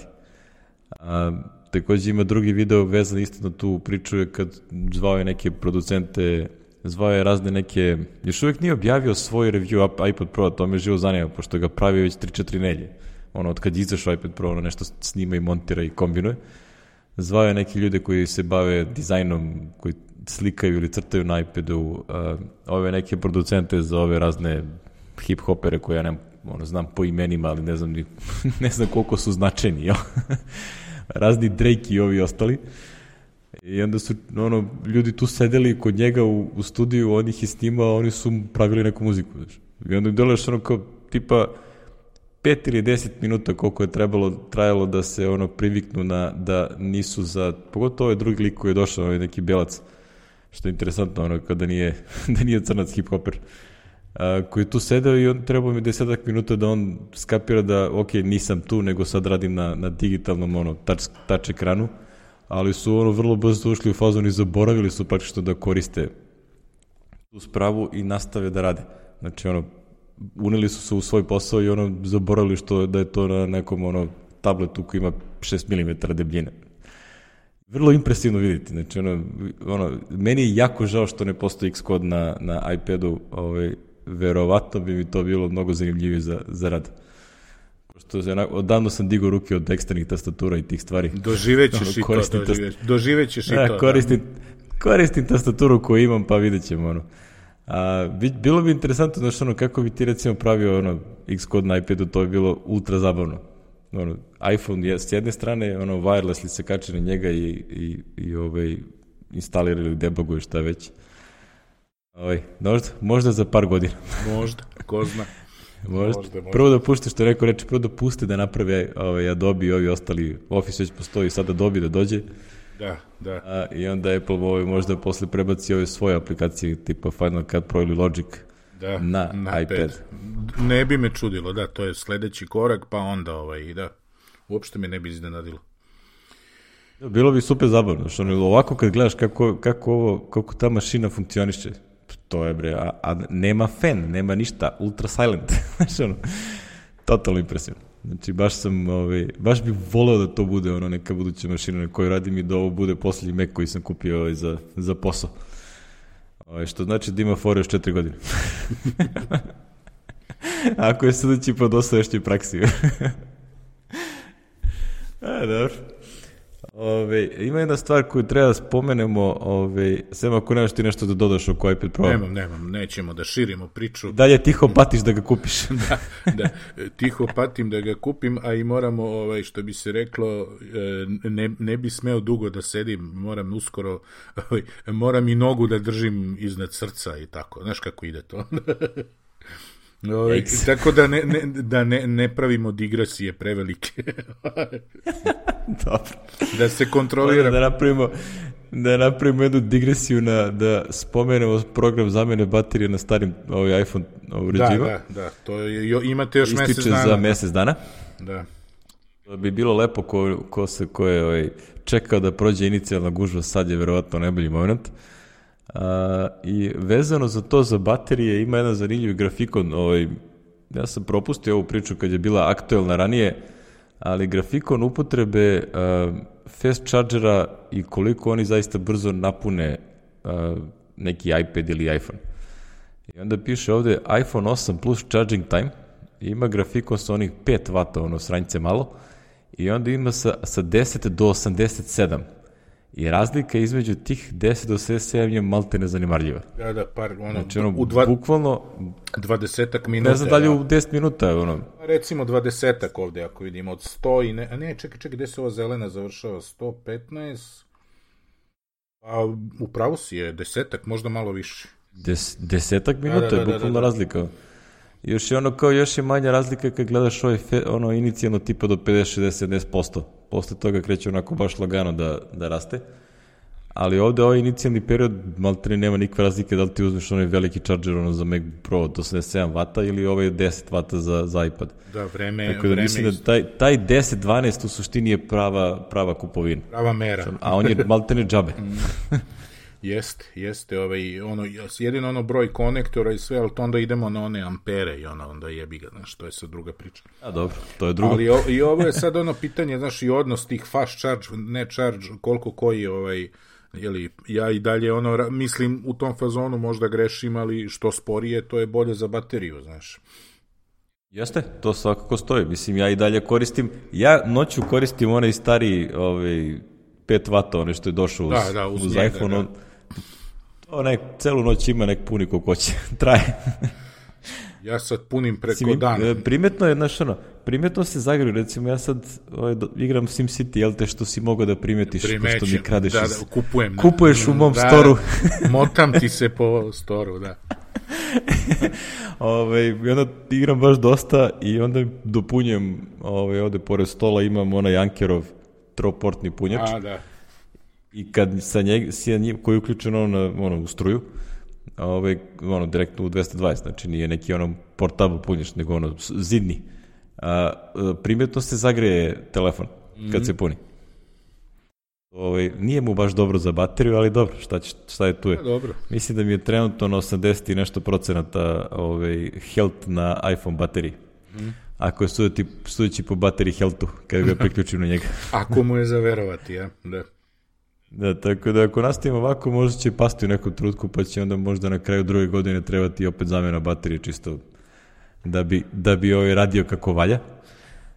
A, također ima drugi video vezan isto na tu priču je kad zvao je neke producente, zvao je razne neke, još uvijek nije objavio svoj review iPad Pro, to me živo zanima, pošto ga pravi već tri četiri nelje. Ono, od kad izašao iPad Pro, ono nešto snima i montira i kombinuje. Zvao je neke ljude koji se bave dizajnom, koji slikaju ili crtaju na iPadu, uh, ove neke producente za ove razne hip-hopere koje ja ne, ono, znam po imenima, ali ne znam, ni, ne znam koliko su značajni, jel? Razni Drake i ovi ostali. I onda su ono, ljudi tu sedeli kod njega u, u studiju, on ih je snimao, oni su pravili neku muziku. Znači. I onda im dolaš ono kao tipa pet ili deset minuta koliko je trebalo, trajalo da se ono priviknu na, da nisu za, pogotovo ovaj drugi lik koji je došao, ovaj neki belac, što je interesantno, ono, kada nije, da nije crnac hip-hoper, a, koji je tu sedeo i on trebao mi desetak minuta da on skapira da, ok, nisam tu, nego sad radim na, na digitalnom, ono, touch, touch ekranu, ali su ono vrlo brzo ušli u fazon i zaboravili su praktično da koriste tu spravu i nastave da rade. Znači, ono, uneli su se u svoj posao i ono, zaboravili što da je to na nekom, ono, tabletu koji ima šest milimetara debljine. Vrlo impresivno vidjeti, znači, ono, ono, meni je jako žao što ne postoji Xcode na, na iPadu, ovaj, verovatno bi mi to bilo mnogo zanimljivije za, za rad. Što odavno sam digao ruke od eksternih tastatura i tih stvari. Doživećeš i to, doživeć, doživećeš i da, to. Koristim, da. koristim tastaturu koju imam, pa vidjet ćemo, ono. A, bilo bi interesantno, znaš, ono, kako bi ti, recimo, pravio, ono, Xcode na iPadu, to bi bilo ultra zabavno. Ono, iPhone je, s jedne strane, ono, wirelessly se kači na njega i, i, i ovaj, instalira ili debuguje šta već. Ovaj, možda, možda za par godina. Možda, ko zna. Možda. Možda, možda. Prvo da pušte, što je rekao, reči, prvo da puste da naprave ovaj, Adobe i ovi ostali, Office već postoji, sad Adobe da dođe. Da, da. A, I onda Apple ovaj, možda posle prebaci ove svoje aplikacije, tipa Final Cut Pro ili Logic da, na, na iPad. iPad. Ne bi me čudilo, da, to je sledeći korak, pa onda, ovaj, da, uopšte me ne bi iznenadilo. Bilo bi super zabavno, što ovako kad gledaš kako, kako, ovo, kako ta mašina funkcioniše, to je bre, a, a nema fan, nema ništa, ultra silent, znači ono, totalno impresivno. Znači baš sam, ovaj, baš bih voleo da to bude ono neka buduća mašina na kojoj radim i da ovo bude posljednji Mac koji sam kupio ovaj, za, za posao. Ovaj, što znači da ima fore još četiri godine. Ako je sudeći po dosadašnjoj praksi. A, dobro. Ove, ima jedna stvar koju treba da spomenemo, ove, sem ako nemaš ti nešto da dodaš oko iPad Pro. Nemam, nemam, nećemo da širimo priču. Dalje tiho patiš da ga kupiš. da, da, tiho patim da ga kupim, a i moramo, ovaj, što bi se reklo, ne, ne bi smeo dugo da sedim, moram uskoro, ovaj, moram i nogu da držim iznad srca i tako, znaš kako ide to. Ove, tako da ne, ne, da ne, ne pravimo digresije prevelike. Dobro. Da se kontrolira. Da napravimo, da napravimo jednu digresiju na, da spomenemo program zamene baterije na starim ovaj iPhone uređajima. Da, da, da. To je, jo, imate još Ističe mesec dana. za mesec dana. Da. To bi bilo lepo ko, ko se ko je ovaj, čekao da prođe inicijalna gužva, sad je verovatno najbolji moment. Uh, i vezano za to za baterije ima jedan zanimljiv grafikon, ovaj, ja sam propustio ovu priču kad je bila aktuelna ranije, ali grafikon upotrebe uh, fast chargera i koliko oni zaista brzo napune uh, neki iPad ili iPhone. I onda piše ovde iPhone osam plus charging time, ima grafikon sa onih pet vata, ono sranjce malo, i onda ima sa, sa deset do osamdeset sedam. I razlika između tih deset do osamdeset sedam je malte nezanemarljiva. Da, da, par, ono, znači, ono u dva, bukvalno dvadesetak minuta. Ne znam da li u deset minuta, ono. Recimo dvadesetak ovde, ako vidimo, od sto i ne, a ne, čekaj, čekaj, gde se ova zelena završava? sto petnaest, a upravo si je desetak, možda malo više. Des, desetak minuta da, da, da, je bukvalno da, da, da. razlika. Još je ono kao, još je manja razlika kad gledaš ovaj fe, ono inicijalno tipa do pedeset, šezdeset, sedamdeset posto. Posle toga kreće onako baš lagano da, da raste. Ali ovde ovaj inicijalni period maltene nema nikakve razlike da li ti uzmeš onaj veliki charger ono za Mac Pro od osamdeset sedam vata ili ovaj deset vata za, za iPad. Da, vreme... Tako da vreme mislim da taj, taj deset dvanaest u suštini je prava, prava kupovina. Prava mera. A on je maltene džabe. Jeste, jeste, ovaj, ono, jedino ono broj konektora i sve, ali to onda idemo na one ampere i ono, onda jebi ga, znaš, to je sad druga priča. A dobro, to je drugo. Ali o, i ovo je sad ono pitanje, znaš, i odnos tih fast charge, ne charge, koliko koji, ovaj, jeli, ja i dalje, ono, mislim, u tom fazonu možda grešim, ali što sporije, to je bolje za bateriju, znaš. Jeste, to svakako stoji, mislim, ja i dalje koristim, ja noću koristim onaj stari, ovaj, pet vata, ono što je došao uz, da, da, uz, uz njega, iPhone, da. To nek, celu noć ima nek puni koliko će, traje. Ja sad punim preko Sim, dana. Primetno je, znaš ono, primetno se zagriju, recimo ja sad ovaj, do, igram SimCity, jel te što si mogao da primetiš, Primećem, pošto mi kradeš, da, da, kupujem, kupuješ u mom da, storu. Motam ti se po storu, da. Ove, I onda igram baš dosta i onda dopunjujem, ove, ovde pored stola imam onaj Ankerov troportni punjač. A, da. I kad sa njeg, sa njeg, koji je uključen ono, na, ono, u struju, ove, ono, direktno u dvesta dvadeset, znači nije neki ono portable punjač, nego ono, zidni. A, primjetno se zagreje telefon kad mm-hmm. se puni. Ove, nije mu baš dobro za bateriju, ali dobro, šta, će, šta je tu je. Ja, dobro. Mislim da mi je trenutno na osamdeset i nešto procenata ove, health na iPhone bateriji. Mm. Ako je sudeći, sudeći po bateriji healthu, kada ga priključim na njega. Ako mu je zaverovati, ja, da. Da, tako da ako nastavimo ovako, možda će pasti u nekom trutku, pa će onda možda na kraju druge godine trebati opet zamjena baterije, čisto da bi, da bi ovaj radio kako valja.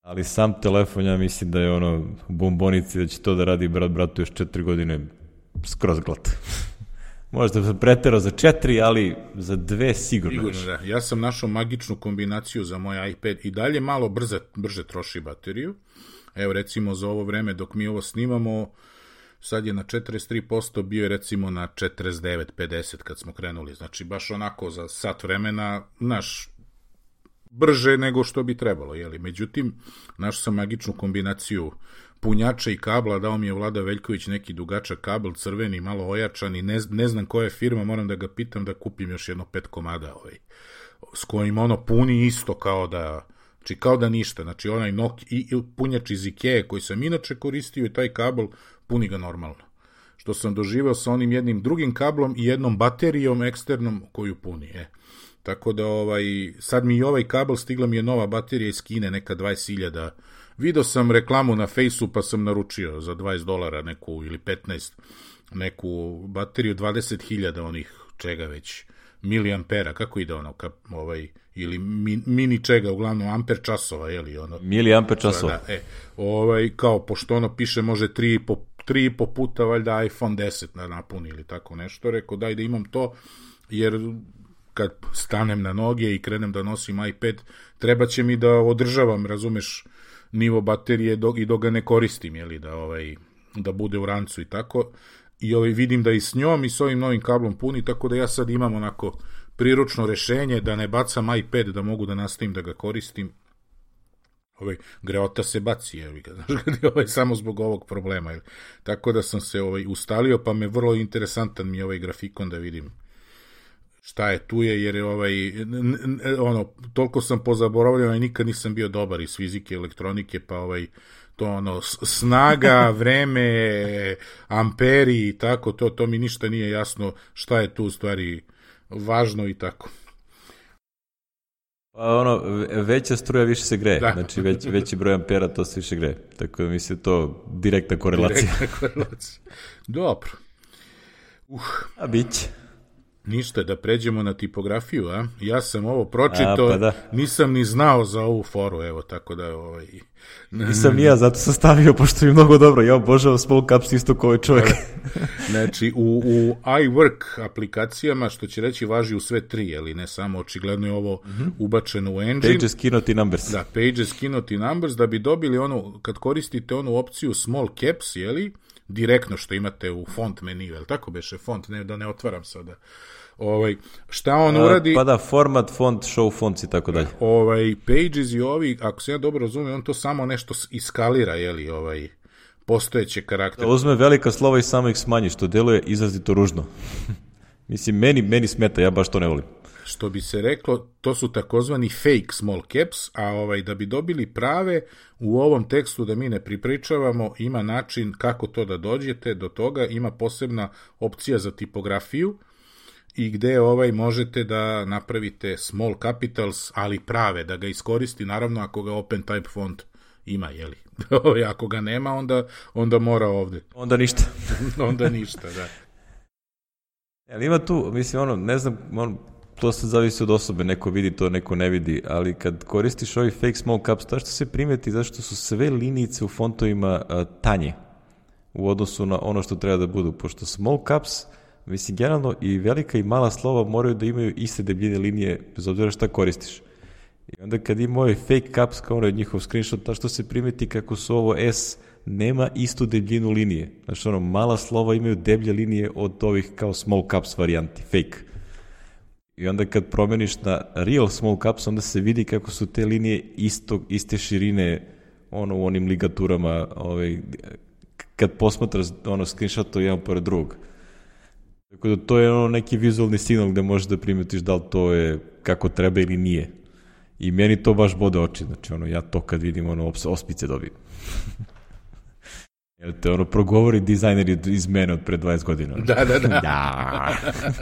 Ali sam telefon, ja mislim da je ono u bombonici, da će to da radi brat bratu još četiri godine skroz glat. Možda sam preterao za četiri, ali za dve sigurno. Sigurno, da. Ja sam našao magičnu kombinaciju za moj iPad i dalje malo brže, brže troši bateriju. Evo recimo za ovo vreme dok mi ovo snimamo, sad je na četrdeset tri posto, bio je recimo na četrdeset devet pedeset kad smo krenuli. Znači baš onako za sat vremena, naš, brže nego što bi trebalo. Jeli? Međutim, našao sam magičnu kombinaciju punjača i kabla, dao mi je Vlada Veljković neki dugačak kabel, crveni, malo ojačan i ne, ne znam koja je firma, moram da ga pitam da kupim još jedno pet komada ovaj, s kojim ono puni isto kao da, znači kao da ništa, znači onaj Nokia, i, i punjač iz Ikea koji sam inače koristio i taj kabel puni ga normalno. Što sam doživao sa onim jednim drugim kablom i jednom baterijom eksternom koju puni, e. Tako da ovaj, sad mi i ovaj kabel, stigla mi je nova baterija iz Kine, neka dvadeset hiljada. Video sam reklamu na Fejsu pa sam naručio za dvadeset dolara neku ili petnaest neku bateriju dvadeset hiljada onih čega već miliampera, kako ide ono kap, ovaj, ili min, mini čega, uglavnom amper časova, je li ono? Miliamper časova. Da, e, ovaj, kao, pošto ono piše može tri i po puta valjda iPhone deset na napuni ili tako nešto, rekao daj da imam to, jer kad stanem na noge i krenem da nosim iPad, treba će mi da održavam, razumeš, nivo baterije dok, i dok ga ne koristim, jeli, da, ovaj, da bude u rancu i tako. I ovaj, vidim da i s njom i s ovim novim kablom puni, tako da ja sad imam onako priručno rešenje da ne bacam iPad, da mogu da nastavim da ga koristim. Ovaj, greota se baci, jeli ga, znaš, ovaj, samo zbog ovog problema. Jeli. Tako da sam se ovaj, ustalio, pa me vrlo interesantan mi je ovaj grafikon da vidim šta je tu je, jer je ovaj, n, n, ono, toliko sam pozaboravljeno i nikad nisam bio dobar iz fizike, elektronike, pa ovaj, to ono, snaga, vreme, amperi i tako, to, to mi ništa nije jasno šta je tu u stvari važno i tako. Pa ono, veća struja više se greje, da. Znači već, veći broj ampera to se više greje, tako da mislim to direktna korelacija. Direktna korelacija. Dobro. Uh. A biće. Ništa, da pređemo na tipografiju, a? Ja sam ovo pročitao, a, pa da. Nisam ni znao za ovu foru, evo, tako da, ovaj... Nisam ni ja, zato sam stavio, pošto je mnogo dobro, ja obožavam small caps isto kao ovaj čovjek. Znači, u, u iWork aplikacijama, što će reći, važi u sve tri, jeli, ne samo, očigledno je ovo mm-hmm. ubačeno u engine. Pages, Keynote i Numbers. Da, Pages, Keynote i Numbers, da bi dobili ono, kad koristite onu opciju small caps, jeli, direktno što imate u font meniju, jel tako beše font, ne, da ne otvaram sada. Ovaj, šta on A, uradi? Pa da, format, font, show fonts i tako dalje. Ovaj, Pages i ovi, ako se ja dobro razumijem, on to samo nešto iskalira, jeli, ovaj, postojeće karaktere. Da uzme velika slova i samo ih smanji, što deluje izrazito ružno. Mislim, meni, meni smeta, ja baš to ne volim. Što bi se reklo, to su takozvani fake small caps, a ovaj, da bi dobili prave, u ovom tekstu da mi ne pripričavamo, ima način kako to da dođete do toga, ima posebna opcija za tipografiju, i gde ovaj možete da napravite small capitals, ali prave, da ga iskoristi, naravno ako ga open type font ima, jeli? Ako ga nema, onda, onda mora ovde. Onda ništa. Onda ništa, da. Ali ima tu, mislim, ono, ne znam, ono, to se zavisi od osobe, neko vidi to, neko ne vidi, ali kad koristiš ovi fake small caps, to što se primeti, zašto su sve linijice u fontovima a, tanje u odnosu na ono što treba da budu, pošto small caps, mislim, generalno i velika i mala slova moraju da imaju iste debljine linije, bez obzira šta koristiš. I onda kad ima ovaj fake caps, kao ono je njihov screenshot, ta što se primeti kako su ovo S, nema istu debljinu linije. Znači, ono, mala slova imaju deblje linije od ovih kao small caps varijanti, fake. I onda kad promeniš na real small caps, onda se vidi kako su te linije isto, iste širine, ono, u onim ligaturama, ovaj, kad posmatraš ono, screenshot jedan pored drugog. Tako da to je ono neki vizualni signal gde možeš da primetiš da li to je kako treba ili nije. I meni to baš bode oči, znači ono, ja to kad vidim, ono, ospice dobijem. Jel te ono, progovori dizajner iz mene od pre dvadeset godina. Da, da, da. Da.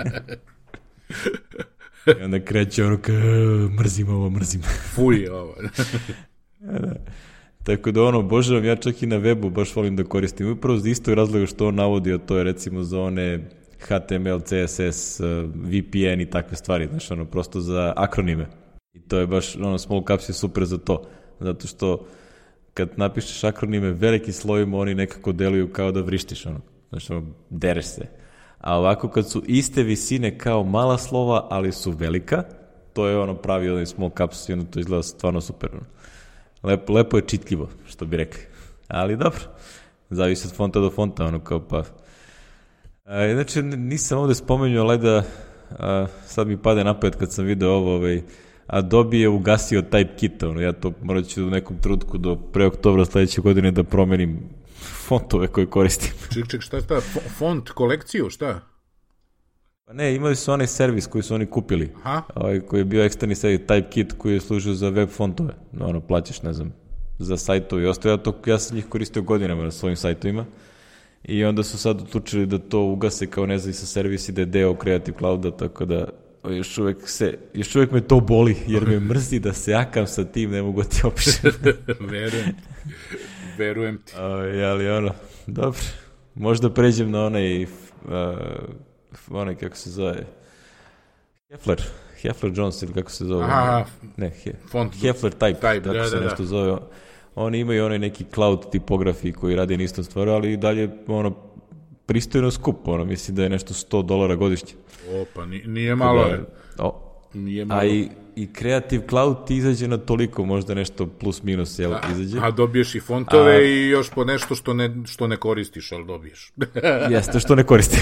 I onda kreće ono kao, mrzim ovo, mrzim. Fuj ovo. Da. Tako da ono, obožavam, ja čak i na webu baš volim da koristim. Upravo iz istog razloga što on navodi, a to je recimo za one H T M L, C S S, V P N i takve stvari, znaš, ono, prosto za akronime. I to je baš, ono, small caps je super za to, zato što kad napišeš akronime velikim slovima, oni nekako deluju kao da vrištiš, ono, znači, ono, dereš se. A ovako kad su iste visine kao mala slova, ali su velika, to je ono pravi onaj small caps i ono to izgleda stvarno super. Ono. Lepo, lepo je čitljivo, što bi rekli. Ali dobro, zavisi od fonta do fonta, ono kao pa... A, inače, nisam ovde spomenuo, ali da a, sad mi pade napad kad sam video ovo, ovaj, Adobe je ugasio TypeKit, ono, ja to morat ću u nekom trutku do pre oktobra sledeće godine da promenim fontove koje koristim. Ček, ček, šta šta? Font, kolekciju, šta? Pa ne, imali su onaj servis koji su oni kupili, ovaj, koji je bio eksterni servis, TypeKit, koji je služio za web fontove. Ono, plaćaš, ne znam, za sajtove i ostao. Ja, to, ja sam njih koristio godinama na svojim sajtovima i onda su sad odlučili da to ugase kao nezavisan servis i da je deo Creative Clouda, tako da još uvek, se, još uvek me to boli, jer me mrzi da se jakam sa tim, ne mogu ti opišem. Verujem ti. Verujem ti. O, ali ono, dobro, možda pređem na onaj, uh, onaj kako se zove, Heffler, Heffler Jones ili kako se zove. Aha, ne, he, font, Heffler Type, type tako da, se da, nešto da. zove. Oni imaju onaj neki cloud tipografi koji rade isto stvar, ali i dalje ono, pristojno skup, ono, mislim da je nešto sto dolara godišnje. O, pa nije malo. Da, o, nije malo. A i, i Creative Cloud ti izađe na toliko, možda nešto plus minus, jel, da, izađe. A dobiješ i fontove a, i još po nešto što ne, što ne koristiš, ali dobiješ. Jeste, što ne koristim.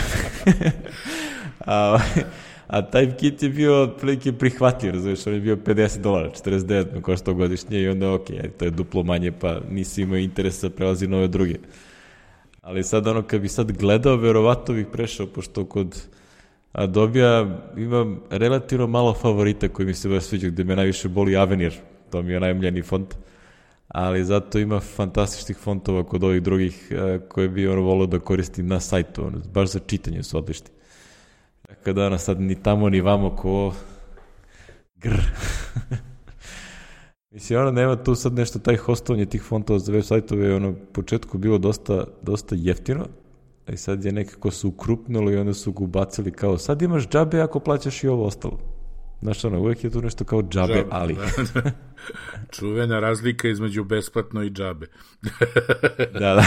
a, a TypeKit je bio otprilike prihvatljiv, razumiješ, on je bio pedeset dolara, četrdeset devet me koštao godišnje i onda ok, to je duplo manje, pa nisi imao interesa, prelazi na ove druge. Ali sad ono, kad bi sad gledao, verovatno bih prešao, pošto kod Adobe-a imam relativno malo favorita koji mi se baš sviđa, gde me najviše boli Avenir, to mi je najomljeniji font, ali zato ima fantastičnih fontova kod ovih drugih koje bi ono volio da koristim na sajtu, ono, baš za čitanje su odlični. Tako da ono, sad ni tamo ni vamo ko grr. Mislim, ono, nema tu sad nešto, taj hostovanje tih fontova za web sajtove je ono, u početku bilo dosta, dosta jeftino, i sad je nekako su ukrupnilo i onda su ga ubacili kao, sad imaš džabe ako plaćaš i ovo ostalo. Znaš, ono, uvek je tu nešto kao džabe, džabe ali. Da, da. Čuvena razlika između besplatno i džabe. Da, da.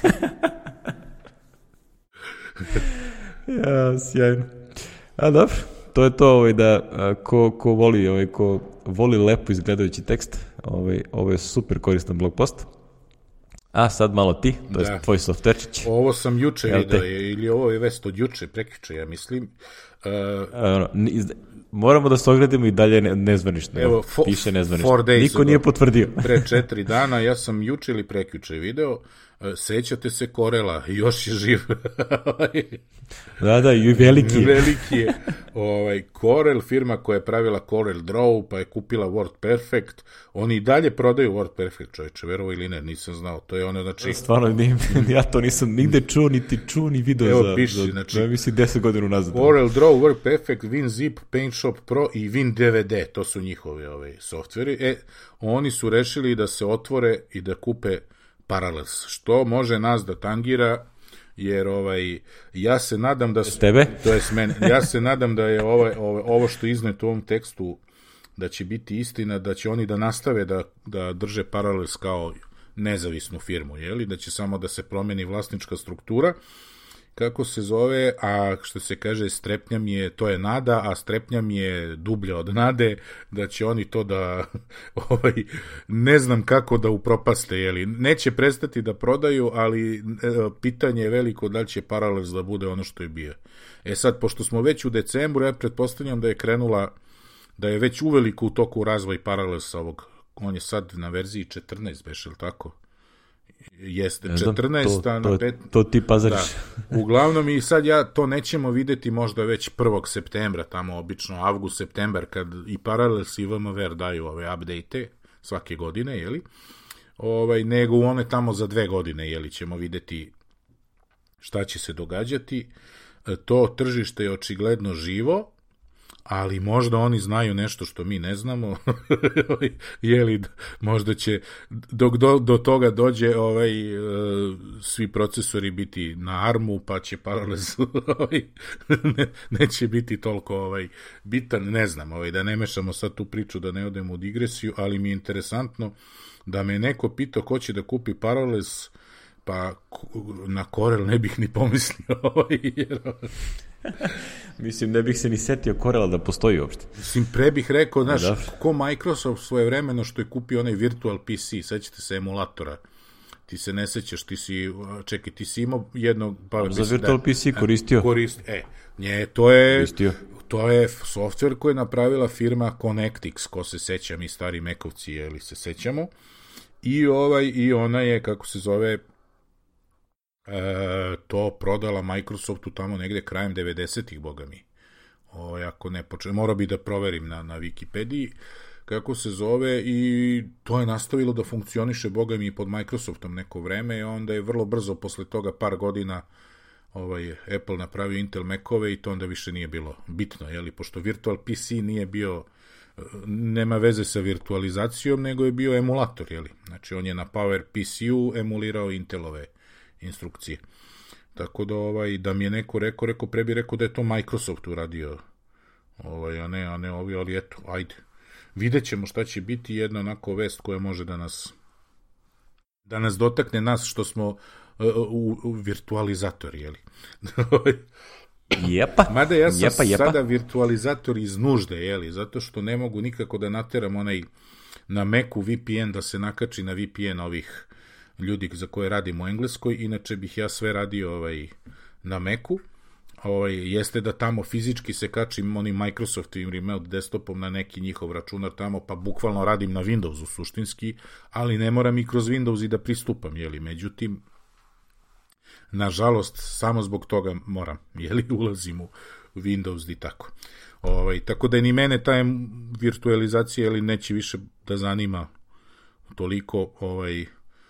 Ja, sjajno. A dobro, to je to, ovaj, da a, ko, ko voli, ovaj, ko voli lepo izgledajući tekst, ovaj, ovo je super koristan blog post. A sad malo ti, to je tvoj softverčić. Ovo sam juče vidio, ili ovo je vest od juče, prekjuče, ja mislim. Uh, A, ono, moramo da se ogradimo i dalje ne, nezvanično. Evo, fo, piše nezvanično. Niko nije potvrdio. Pre četiri dana, ja sam juče ili prekjuče video, sećate se Corela, još je živ. Da, da, i veliki je. Veliki je. Ovaj, Corel, firma koja je pravila Corel Draw, pa je kupila WordPerfect. Oni i dalje prodaju WordPerfect, čovječe, verovo ili ne, nisam znao. To je ono, znači... Stvarno, ja to nisam nigde čuo, niti čuo, ni video evo, za, piši, za, znači, ja mislim, deset godina nazad. Corel Draw, WordPerfect, WinZip, PaintShop Pro i WinDVD, to su njihovi ovaj, softveri. E, oni su rešili da se otvore i da kupe Parallels, što može nas da tangira, jer ovaj, ja se nadam da... S tebe? To je s mene. Ja se nadam da je ovaj, ovaj, ovo što iznet u ovom tekstu, da će biti istina, da će oni da nastave da, da drže Parallels kao nezavisnu firmu, jeli? Da će samo da se promeni vlasnička struktura, kako se zove, a što se kaže strepnja mi je, to je nada, a strepnja mi je dublja od nade, da će oni to da, ovaj, ne znam kako da upropaste, jeli, neće prestati da prodaju, ali e, pitanje je veliko da li će Parallels da bude ono što je bio. E sad, pošto smo već u decembru, ja pretpostavljam da je krenula, da je već uveliko u toku razvoj Parallels ovog, on je sad na verziji četrnaest, beš, ili tako? Jeste, četrnaest to, na to, pet... to ti pazariš. Da. Uglavnom i sad ja to nećemo videti možda već prvog septembra, tamo obično avgust, septembar, kad i Parallels i V M W R daju ove update svake godine, jeli? Ovaj, nego one tamo za dve godine, jeli, ćemo videti šta će se događati. To tržište je očigledno živo, ali možda oni znaju nešto što mi ne znamo, jeli, možda će, dok do, do toga dođe, ovaj, svi procesori biti na armu, pa će Parallels ovaj, ne, neće biti toliko ovaj, bitan, ne znam, ovaj, da ne mešamo sad tu priču, da ne odemo u digresiju, ali mi je interesantno da me neko pitao ko će da kupi Parallels, pa na Corel ne bih ni pomislio, ovaj, jer... Mislim, ne bih se ni setio Corela da postoji uopšte. Mislim, pre bih rekao, znaš, da. Ko Microsoft svoje vremeno što je kupio onaj Virtual P C, sećate se emulatora, ti se ne sećaš, ti si, čekaj, ti si imao jednog... Pa, za Virtual da, P C koristio. Korist, e, nje, to je... Koristio. To je software koji je napravila firma Connectix, ko se seća, mi stari mekovci, jeli se sećamo, i ovaj, i ona je, kako se zove... E, to prodala Microsoftu tamo negde krajem devedesetih, boga mi. O, ako ne počne, mora bi da proverim na, na Wikipediji kako se zove, i to je nastavilo da funkcioniše, boga mi, pod Microsoftom neko vreme, i onda je vrlo brzo posle toga, par godina, ovaj, Apple napravio Intel Macove i to onda više nije bilo bitno, jeli, pošto Virtual P C nije bio, nema veze sa virtualizacijom, nego je bio emulator, jeli. Znači, on je na Power P C-u emulirao Intelove instrukcije. Tako da, ovaj, da mi je neko rekao, rekao, pre bi rekao da je to Microsoft uradio, ovaj, a ne, a ne ovi, ali eto, ajde. Vidjet ćemo šta će biti, jedna onako vest koja može da nas da nas dotakne, nas što smo uh, u, u virtualizatori, jeli? Jepa. Mada ja sam jepa, jepa. sada virtualizator iz nužde, jeli, zato što ne mogu nikako da nateram onaj na Macu V P N da se nakači na V P N ovih ljudi za koje radim u Engleskoj, inače bih ja sve radio ovaj, na Macu, ovaj, jeste da tamo fizički se kačim onim Microsoftovim remote desktopom na neki njihov računar tamo, pa bukvalno radim na Windowsu suštinski, ali ne moram i kroz Windows i da pristupam, jeli, međutim, nažalost, samo zbog toga moram, jeli, ulazim u Windows i tako. Ovaj, tako da ni mene ta virtualizacija, jeli, neće više da zanima toliko, ovaj,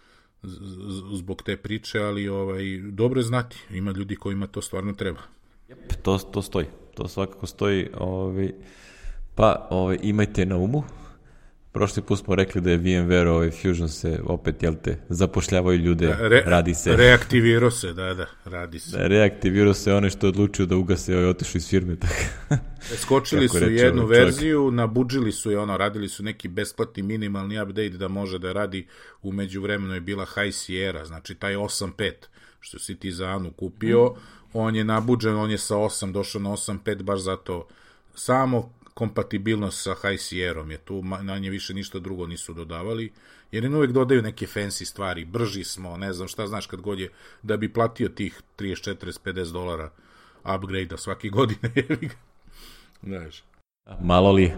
zbog te priče, ali ovaj, dobro je znati, ima ljudi kojima to stvarno treba. Yep, to, to stoji, to svakako stoji, ovaj, pa ovaj, imajte na umu, prošli put smo rekli da je VMware, ovaj, Fusion se opet, jel te, zapošljavaju ljude, Re, radi se. Reaktivirao se, da, da, radi se. Da, reaktivirao se one što je odlučio da ugase, ovaj, otišli iz firme. Skočili su jednu ovaj verziju, nabuđili su je, ono, radili su neki besplatni minimalni update da može da radi, u međuvremenu je bila High Sierra, znači taj osam pet, što si ti za Anu kupio, mm. on je nabuđen, on je sa osam došao na osam pet, baš zato samo kompatibilnost sa High Sierrom je tu, na nje više ništa drugo nisu dodavali, jer im uvek dodaju neke fancy stvari, brži smo, ne znam šta, znaš, kad god je, da bi platio tih trideset, četrdeset, pedeset dolara upgrade-a svake godine, znaš. Malo li je.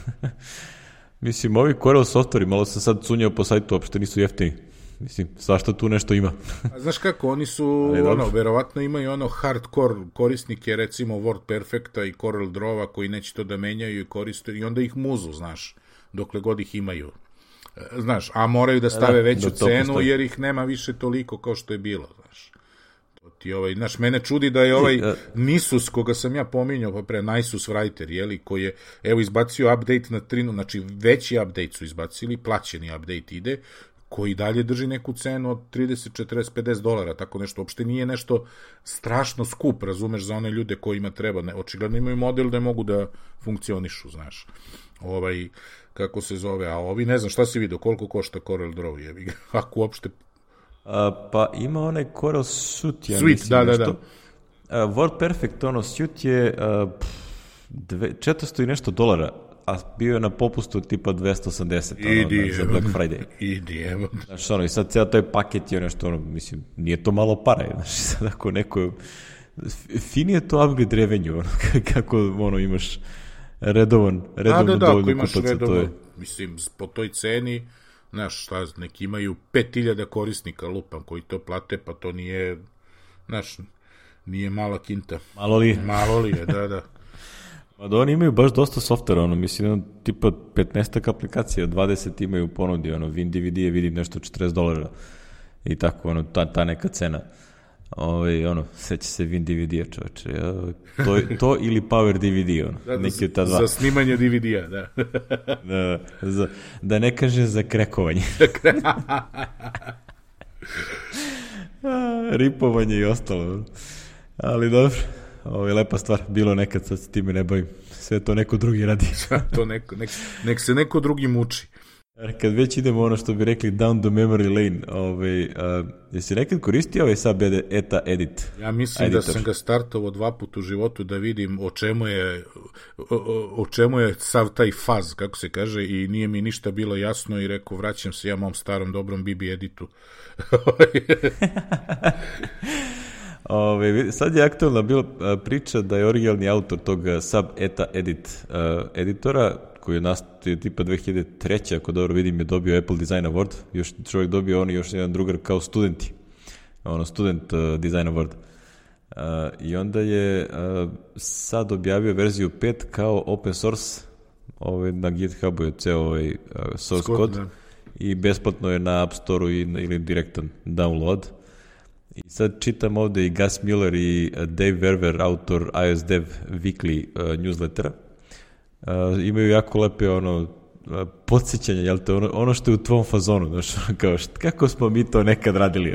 Mislim, ovi Corel softveri, malo sam sad cunjao po sajtu, uopšte nisu jeftini. Mislim, svašta tu nešto ima. A znaš kako, oni su, ono, verovatno imaju ono hardcore korisnike, recimo WordPerfecta i Corel Draw-a koji neće to da menjaju i koriste, i onda ih muzu, znaš, dokle god ih imaju. Znaš, a moraju da stave veću da, cenu, postoji. Jer ih nema više toliko kao što je bilo, znaš. To ti ovaj, znaš, mene čudi da je ovaj Nisus, koga sam ja pominjao, pa pre, Nisus Writer, jeli, koji je, evo, izbacio update na trinu, znači veći update su izbacili, plaćeni update ide, koji dalje drži neku cenu od trideset, četrdeset, pedeset dolara, tako nešto, uopšte nije nešto strašno skup, razumeš, za one ljude kojima treba, ne, očigledno imaju model da mogu da funkcionišu, znaš, ovaj, kako se zove, a ovi, ne znam, šta si vidio, koliko košta Corel Draw, jebi ga, ako uopšte... A, pa ima onaj Corel Suite, ja Suite, mislim, da, nešto. Da, da. Uh, WordPerfect, ono, Suite je uh, dve, četiristo i nešto dolara, a bio je na popustu tipa dvesta osamdeset idi, ono, za Black Friday. Idi, evo. Znaš, ono, i sad cijel taj paket je nešto, ono, mislim, nije to malo para, znaš, sad ako neko, fin je to upgrade revenue, ono, kako, ono, imaš redovan, redovan da, da, dovoljno ako imaš kupaca, redovan, to je. Mislim, po toj ceni, znaš, šta, neki imaju pet hiljada korisnika, lupam, koji to plate, pa to nije, znaš, nije mala kinta. Malo li je? Malo li je, da, da. Pa da oni imaju baš dosta softvera, ono, mislim, tipa petnaest aplikacija, dvadeset imaju u ponudi, ono, WinDVD je, vidim, nešto četrdeset dolara i tako, ono, ta, ta neka cena. Ovaj, ono, seća se WinDVD-a, čoveče. To, to ili Power D V D, ono, da, neki od ta dva. Za snimanje D V D-a, da. da, za, da ne kaže za krekovanje. Ripovanje i ostalo. Ali dobro, ovo je lepa stvar. Bilo nekad, sad se time ne bavim. Sve to neko drugi radi. to neko, nek, nek se neko drugi muči. Kad već idemo ono što bi rekli down the memory lane, ovaj, uh, jesi nekad koristio ovaj sub eta edit? Ja mislim editor? Da sam ga startovao dva puta u životu da vidim o čemu je o, o čemu je sav taj faz, kako se kaže, i nije mi ništa bilo jasno i rekao vraćam se ja mom starom dobrom B B editu. Ove, sad je aktualna bila priča da je originalni autor tog sub eta edit uh, editora, koji je nastao tipa dve hiljade treće. ako dobro vidim, je dobio Apple Design Award, još čovjek dobio on i još jedan drugar kao studenti, ono, student uh, Design Award. Uh, I onda je uh, sad objavio verziju pet kao open source, ovaj, na GitHubu je ceo ovaj uh, source Skod, code, da. I besplatno je na App Store-u i, ili direktan download. I sad čitam ovde i Gus Miller i Dave Verver, autor iOS Dev Weekly uh, newslettera. Uh, imaju jako lepe ono uh, podsjećanja, jel te, ono, ono što je u tvom fazonu, znaš, kao št, kako smo mi to nekad radili.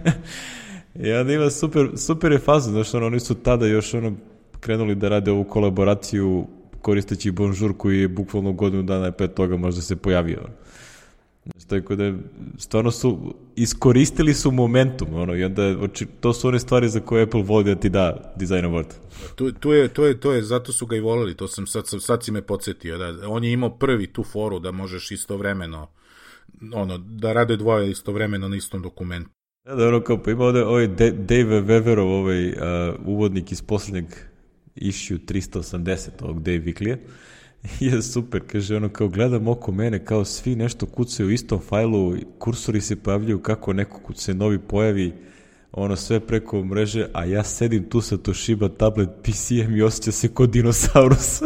I onda ima super, super je faza, znaš, ono, oni su tada još ono krenuli da rade ovu kolaboraciju koristeći Bonjour koji je bukvalno godinu dana pre toga možda se pojavio. Znači, tako da stvarno su iskoristili su momentum, ono, i onda to su one stvari za koje Apple voli da ti da Design Award. Tu, tu je, to je, to je, zato su ga i voleli, to sam sad, sad si me podsjetio, da on je imao prvi tu foru da možeš istovremeno, ono, da rade dvoje istovremeno na istom dokumentu. Ja, da, ono, kao, pa ima ovde ovaj Dave Weverov, ovaj uh, uvodnik iz poslednjeg issue tristo osamdeset ovog Dave Weekly-a, je super, kaže, ono, kao gledam oko mene, kao svi nešto kucaju u istom fajlu, kursori se pojavljaju kako neko se novi pojavi, ono, sve preko mreže, a ja sedim tu sa Toshiba tablet P C-em i osjeća se kod dinosaurus.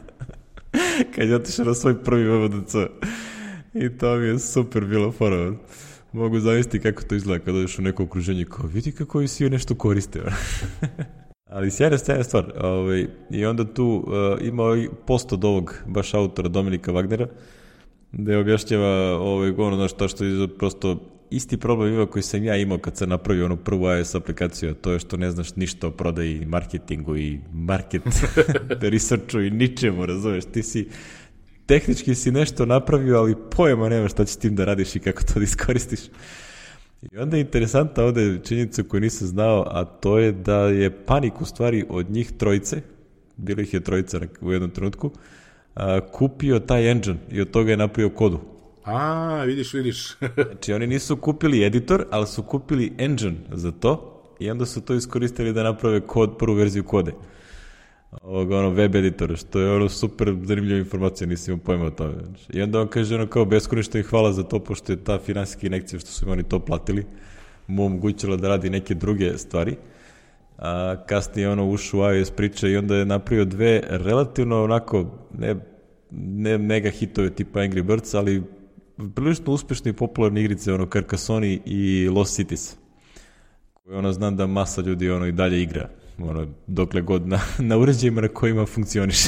Kad je otišao na svoj prvi V V D C. I to mi je super bilo fora. Mogu zamisliti kako to izgleda kad odeš u neko okruženje, kao vidi kako svi nešto koriste. Ali sjajna, sjajna stvar. Ovaj, I onda tu uh, ima ovaj post od ovog baš autora Dominika Wagnera, gde objašnjava ovaj, ono, znaš, to što je prosto isti problem ima koji sam ja imao kad sam napravio onu prvu iOS aplikaciju, a to je što ne znaš ništa o prodaji, marketingu i market researchu i ničemu, razumeš, ti si tehnički si nešto napravio, ali pojma nema šta ćeš tim da radiš i kako to da iskoristiš. I onda je interesantna ovde činjenica koju nisam znao, a to je da je Panik u stvari od njih trojice, bilo ih je trojica u jednom trenutku, a, kupio taj engine i od toga je napravio kodu. A, vidiš, vidiš. Znači, oni nisu kupili editor, ali su kupili engine za to i onda su to iskoristili da naprave kod, prvu verziju kode. Ovog, ono, web editora, što je ono super zanimljiva informacija, nisam imao pojma o tome. I onda on kaže, ono, kao beskonačno i hvala za to, pošto je ta finansijska injekcija što su im oni to platili, mu omogućila da radi neke druge stvari. A kasnije ono ušao u iOS priča i onda je napravio dve relativno onako, ne, ne mega hitove tipa Angry Birds, ali prilično uspešne i popularne igrice, ono, Carcassonne i Lost Cities, koje ono, znam da masa ljudi ono i dalje igra, ono, dokle god na, na uređajima na kojima funkcioniše.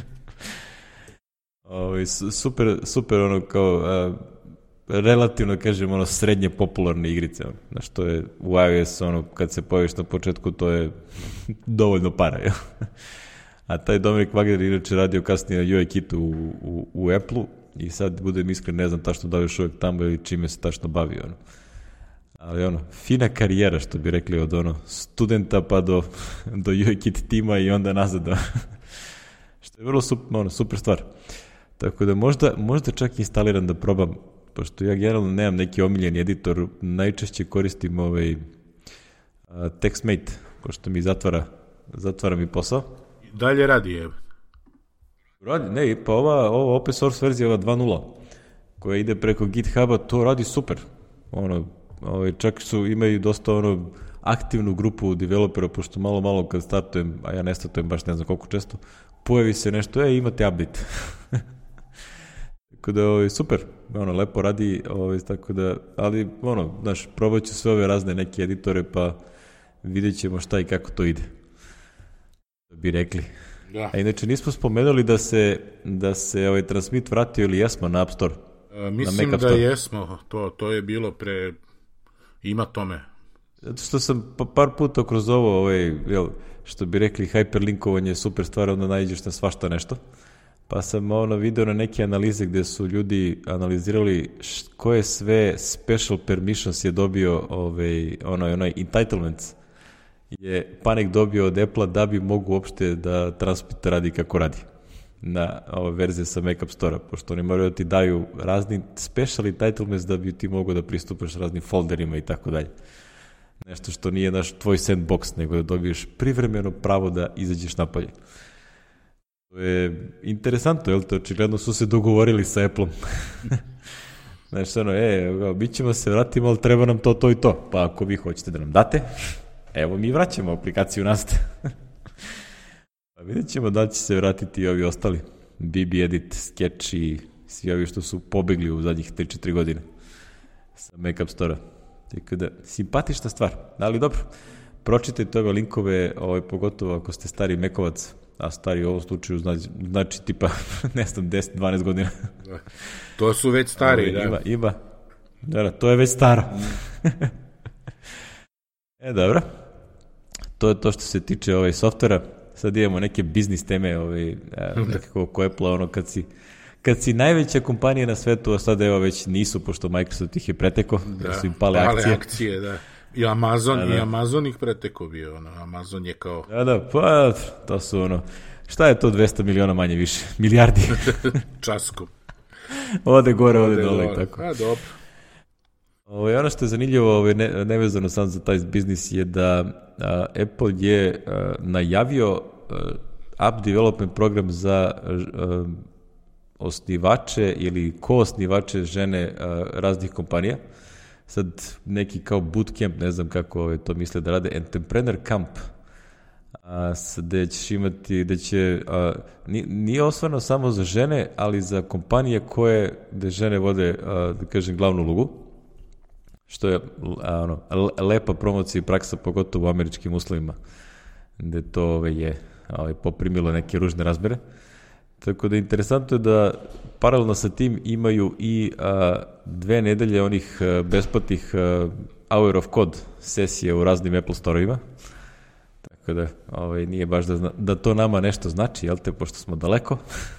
Ovo, super, super ono kao a, relativno, kažem, ono, srednje popularne igrice, ono, na što je u iOS, ono, kad se pojaviš na početku, to je dovoljno para, jel? A taj Dominik Wagner inače radio kasnije na U I Kitu u, u, u Apple-u i sad, budem iskren, ne znam tačno da li još uvijek tamo ili čime se tačno bavi, ono. Ali ono, fina karijera, što bi rekli, od ono, studenta pa do, do U I Kit tima i onda nazad. Što je vrlo super, ono, super stvar. Tako da možda, možda čak instaliram da probam, pošto ja generalno nemam neki omiljeni editor, najčešće koristim ovaj uh, TextMate, pošto mi zatvara, zatvara mi posao. Dalje radi je. Radi, ne, pa ova, ova open source verzija, ova dva nula, koja ide preko GitHuba, to radi super. Ono, ovaj, čak su, imaju dosta ono, aktivnu grupu developera, pošto malo, malo kad startujem, a ja ne startujem baš ne znam koliko često, pojavi se nešto, e, imate update. Tako da, ovaj, super, ono, lepo radi, ovaj, tako da, ali, ono, znaš, probat ću sve ove razne neke editore, pa vidjet ćemo šta i kako to ide. Da bi rekli. Da. A inače nismo spomenuli da se, da se ovaj Transmit vratio ili jesmo na App Store? A, mislim da jesmo, to, to je bilo pre, ima tome. Zato što sam pa par puta kroz ovo, ovaj, jel, što bi rekli, hyperlinkovanje je super stvar, onda nađeš na svašta nešto. Pa sam ono video na neke analize gde su ljudi analizirali š, koje sve special permissions je dobio ovaj, onaj, onaj entitlements je Panik dobio od Apple-a da bi mogu uopšte da Transmit radi kako radi na ove verzije sa Mac App Store-a, pošto oni moraju da ti daju razni special entitlements da bi ti mogo da pristupaš raznim folderima i tako dalje. Nešto što nije naš tvoj sandbox, nego da dobiješ privremeno pravo da izađeš napolje. To je interesantno, jel te? Očigledno su se dogovorili sa Apple-om. Znači, ono, e, mi ćemo se vratiti, ali treba nam to, to i to. Pa ako vi hoćete da nam date, evo mi vraćamo aplikaciju nasta. Pa vidjet ćemo da će se vratiti i ovi ostali. B B Edit, Sketch i svi ovi što su pobegli u zadnjih tri četiri godine sa Mac App Store-a. Tako da, simpatična stvar. Ali dobro, pročitajte ove linkove, ovaj, pogotovo ako ste stari Macovac, a stari u ovom slučaju znači, znači tipa, ne znam, deset dvanaest godina. To su već stari, Ove, da. Ima, ima. Da, to je već staro. E, dobro. To je to što se tiče ovaj softvera. Sad imamo neke biznis teme, ovaj, nekako oko Apple-a, ono, kad si, kad si najveća kompanija na svetu, a sad evo već nisu, pošto Microsoft ih je preteko, da su im pale, pale akcije. akcije, da. I Amazon, da, da. i Amazon ih preteko bio, ono, Amazon je kao... Da, da, pa, to su ono, šta je to dvesta miliona manje više? Milijardi. Časkom. Ode gore, ode, ode dole i tako. A, dobro. Ovo, ono što je zanimljivo, ovo, ne, nevezano sam za taj biznis, je da a, Apple je a, najavio a, app development program za a, osnivače ili ko-osnivače žene a, raznih kompanija. Sad neki kao bootcamp, ne znam kako ove, to misle da rade, Entrepreneur Camp, a, gde ćeš imati, gde će, a, nije osvarno samo za žene, ali za kompanije koje, gde žene vode, a, da kažem, glavnu ulogu, što je a, ono, lepa promocija i praksa, pogotovo u američkim uslovima, gde to ove, je ove, poprimilo neke ružne razmere. Tako da interesantno je da paralelno sa tim imaju i a, dve nedelje onih a, besplatnih a, Hour of Code sesije u raznim Apple Store-ovima. Tako da ovaj, nije baš da, zna, da to nama nešto znači, jel te, pošto smo daleko.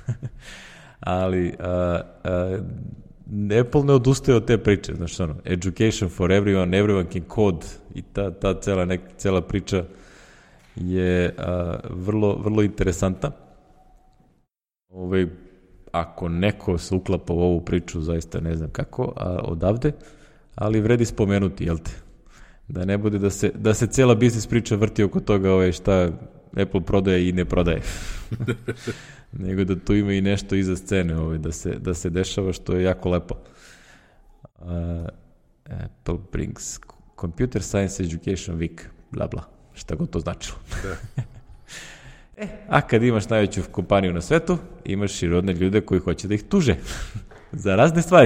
Ali a, a, Apple ne odustaje od te priče, znači ono, education for everyone, everyone can code i ta, ta cela, nek, cela priča je a, vrlo, vrlo interesantna. Ove, ako neko se uklapa u ovu priču, zaista ne znam kako, a odavde, ali vredi spomenuti, jel te? Da ne bude da se, da se cela biznis priča vrti oko toga ove, šta Apple prodaje i ne prodaje. Nego da tu ima i nešto iza scene, ove, da, se, da se dešava, što je jako lepo. Uh, Apple brings Computer Science Education Week, bla bla, šta god to značilo. Da. E, a kad imaš najveću kompaniju na svetu, imaš i rodne ljude koji hoće da ih tuže za razne stvari.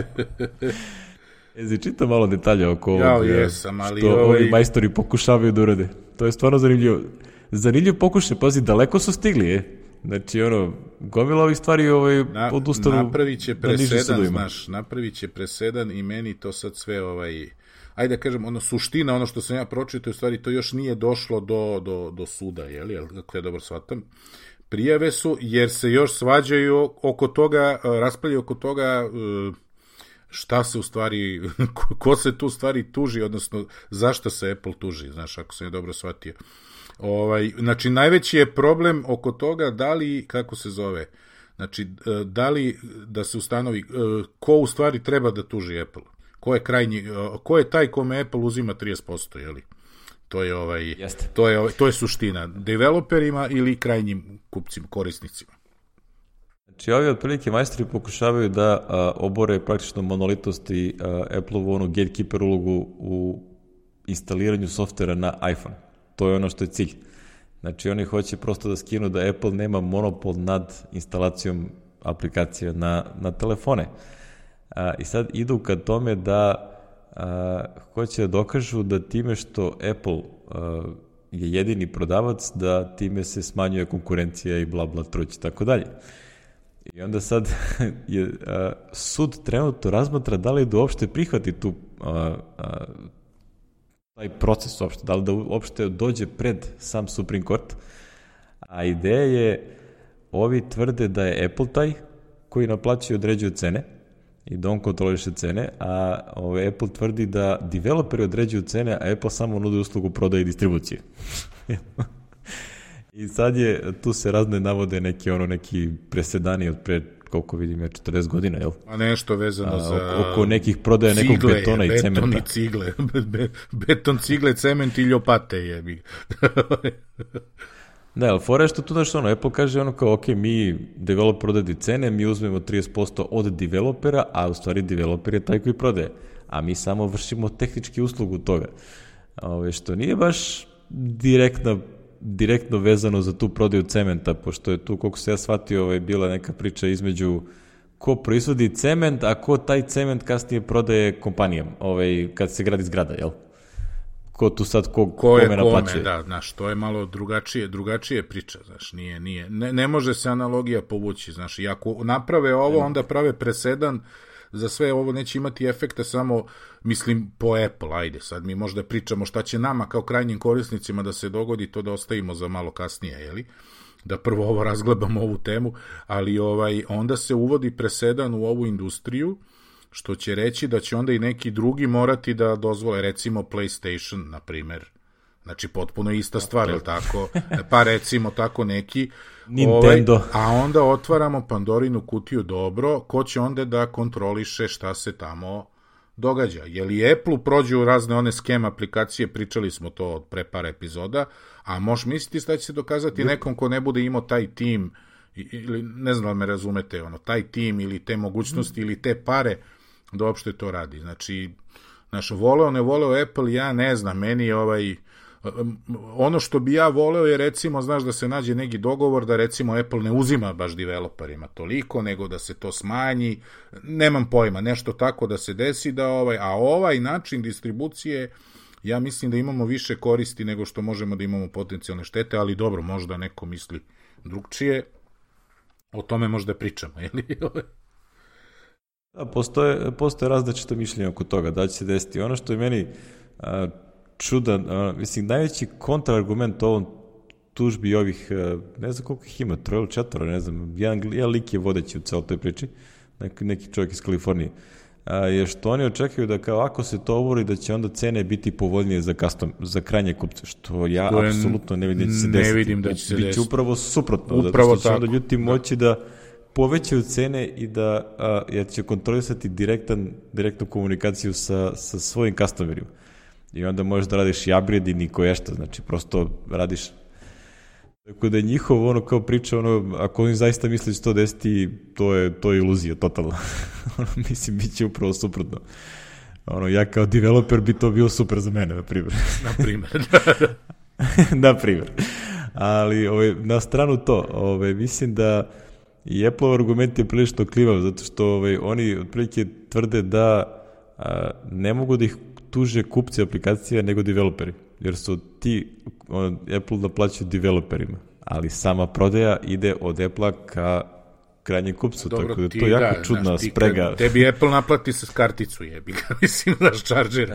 Jezi, čitam malo detalje oko ovog, ja, jesam, ali što ovaj... ovi majstori pokušavaju da urade. To je stvarno zanimljivo. Zanimljivo pokušaj, pazi, daleko su stigli, je. Znači, ono, gomila ovih stvari ovaj, Na, odustanu napravit će presedan, znaš, napravit će presedan i meni to sad sve, ovaj, ajde da kažem, ono, suština, ono što sam ja pročitao, u stvari to još nije došlo do, do, do suda, jel, jel, kako ja dobro shvatam. Prijave su, jer se još svađaju oko toga, raspravljaju oko toga šta se u stvari, ko se tu stvari tuži, odnosno zašto se Apple tuži, znaš, ako sam je dobro shvatio. Ovaj, znači, najveći je problem oko toga da li, kako se zove, znači, da li da se ustanovi ko u stvari treba da tuži Apple. Ko je krajnji, ko je taj kome Apple uzima trideset posto, je li? To je ovaj Jeste. to je to je suština, developerima ili krajnjim kupcima, korisnicima. Znači, ovi otprilike majstori pokušavaju da a, obore praktično monolitost i Apple-ovu onu gatekeeper ulogu u instaliranju softvera na iPhone. To je ono što je cilj. Znači, oni hoće prosto da skinu da Apple nema monopol nad instalacijom aplikacija na, na telefone. A, I sad idu ka tome da a, hoće da dokažu da time što Apple uh, je jedini prodavac, da time se smanjuje konkurencija i bla bla truć i tako dalje. I onda sad je, uh, sud trenutno razmatra da li da uopšte prihvati tu uh, uh, taj proces uopšte, da li da uopšte dođe pred sam Supreme Court, a ideja je, ovi tvrde da je Apple taj koji naplaćuje i određuje cene i da on kontroliše cene, a ovaj, Apple tvrdi da developeri određuju cene, a Apple samo nudi uslugu prodaje i distribucije. I sad je, tu se razne navode neki, ono, neki presedani od pre, koliko vidim ja, četrdeset godina, jel? A nešto vezano a, za... Oko nekih prodaja nekog cigle, betona i cementa. Beton i cigle. Be, beton, cigle, cement i ljopate jebi. Ne, ali fora je što tu daš ono, Apple kaže ono kao, ok, mi developer prodaje cene, mi uzmemo trideset posto od developera, a u stvari developer je taj koji prodaje. A mi samo vršimo tehnički uslugu toga. Ove, što nije baš direktno, direktno vezano za tu prodaju cementa, pošto je tu, koliko se ja shvatio, ove, bila neka priča između ko proizvodi cement, a ko taj cement kasnije prodaje kompanijama, ove, kad se gradi zgrada, jel? Ko tu sad ko, ko je kome naplaćuje. Da, znaš, to je malo drugačije, drugačije priča, znaš, nije, nije, ne, ne može se analogija povući, znaš, i ako naprave ovo, onda prave presedan, za sve ovo neće imati efekta samo, mislim, po Apple, ajde, sad mi možda pričamo šta će nama kao krajnjim korisnicima da se dogodi, to da ostavimo za malo kasnije, jeli? Da prvo ovo razglebamo ovu temu, ali ovaj, onda se uvodi presedan u ovu industriju, što će reći da će onda i neki drugi morati da dozvole, recimo PlayStation, na primer, znači potpuno ista stvar, je li tako? Pa recimo tako neki, Nintendo. Ovaj, a onda otvaramo Pandorinu kutiju, dobro, ko će onda da kontroliše šta se tamo događa? Je li Apple prođu razne one skem aplikacije, pričali smo to od pre par epizoda, a možeš misliti da će se dokazati nekom ko ne bude imao taj tim, ili ne znam da me razumete, ono, taj tim ili te mogućnosti ili te pare da uopšte to radi. Znači, znaš, voleo, ne voleo Apple, ja ne znam, meni je ovaj, ono što bi ja voleo je, recimo, znaš, da se nađe neki dogovor da, recimo, Apple ne uzima baš developerima toliko, nego da se to smanji, nemam pojma, nešto tako da se desi, da ovaj, a ovaj način distribucije, ja mislim da imamo više koristi nego što možemo da imamo potencijalne štete, ali dobro, možda neko misli drugčije, o tome možda pričamo, jel? Da, postoje, postoje različite mišljenja oko toga, da će se desiti. Ono što je meni a, čudan, a, mislim, najveći kontraargument ovom tužbi ovih, a, ne znam koliko ih ima, troje ili četvoro, ne znam, jedan, jedan lik je vodeći u celoj toj priči, neki, neki čovjek iz Kalifornije, a, je što oni očekuju da kao ako se to obori, da će onda cene biti povoljnije za, custom, za krajnje kupce, što ja to je, apsolutno ne vidim da će se desiti. Ne vidim da će se desiti. Biće upravo suprotno, upravo zato što će onda ljudi moći da povećaju cene i da a, jer će kontrolisati direktan, direktnu komunikaciju sa, sa svojim customerima. I onda možeš da radiš i upgrade i niko ješta, znači prosto radiš. Tako da je njihov ono kao priča, ono, ako oni zaista misle da će to desiti, to je, to je iluzija, totalno. Mislim, bit će upravo suprotno. Ono, ja kao developer bi to bio super za mene, na primjer. Na primjer. Na primjer. Ali ovaj, na stranu to, ovaj, mislim da i Apple argument je prilično klivav, zato što ovaj, oni otprilike tvrde da a, ne mogu da ih tuže kupci aplikacija nego developeri, jer su ti, on, Apple naplaćaju developerima, ali sama prodaja ide od Apple-a ka krajnjem kupcu, dobro, tako da to je jako da, čudna znaš, sprega. Tebi Apple naplati sa karticu, jebi ga, mislim, naš charger.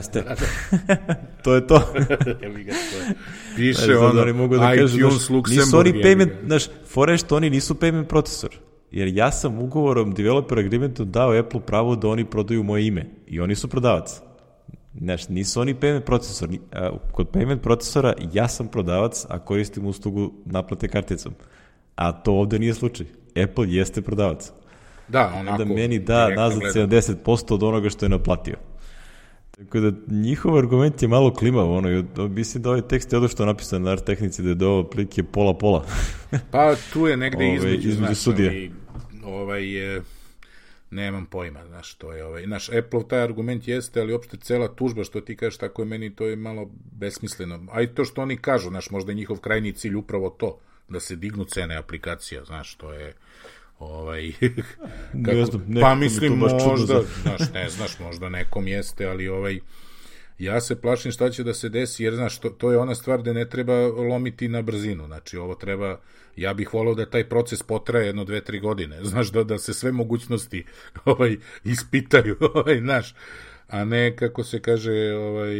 To je to. Jebi ga, to je. Piše znaš, ono, oni mogu da kažu, iTunes, Luxembourg. Payment, znaš, fora je što oni nisu payment procesor, jer ja sam ugovorom developer agreementom dao Apple pravo da oni prodaju moje ime i oni su prodavac. Znaš, nisu oni payment procesor. Kod payment procesora ja sam prodavac, a koristim uslugu naplate karticom. A to ovde nije slučaj. Apple jeste prodavac. Da, onako. Da meni da nazad sedamdeset posto od onoga što je naplatio. Tako da njihov argument je malo klimav. Ono, mislim da ovaj tekst je ono što je napisan na Art Tehnici da je do prilike pola-pola. Pa tu je negde između, Ove, između znaš, sudije. Ovaj je... Nemam pojma, znaš, to je ovaj, naš Apple taj argument jeste, ali opšte cela tužba što ti kažeš, tako je meni, to je malo besmisleno. A i to što oni kažu, znaš, možda je njihov krajnji cilj upravo to, da se dignu cene aplikacija, znaš, to je ovaj, kako, ne znam, pa mislim možda, znaš, ne znaš, možda nekom jeste, ali ovaj, Ja se plašim šta će da se desi, jer znaš, to, to je ona stvar da ne treba lomiti na brzinu, znači ovo treba, ja bih volao da taj proces potraje jedno, dve, tri godine, znaš, da, da se sve mogućnosti ovaj, ispitaju, ovaj, znaš, a ne, kako se kaže, ovaj,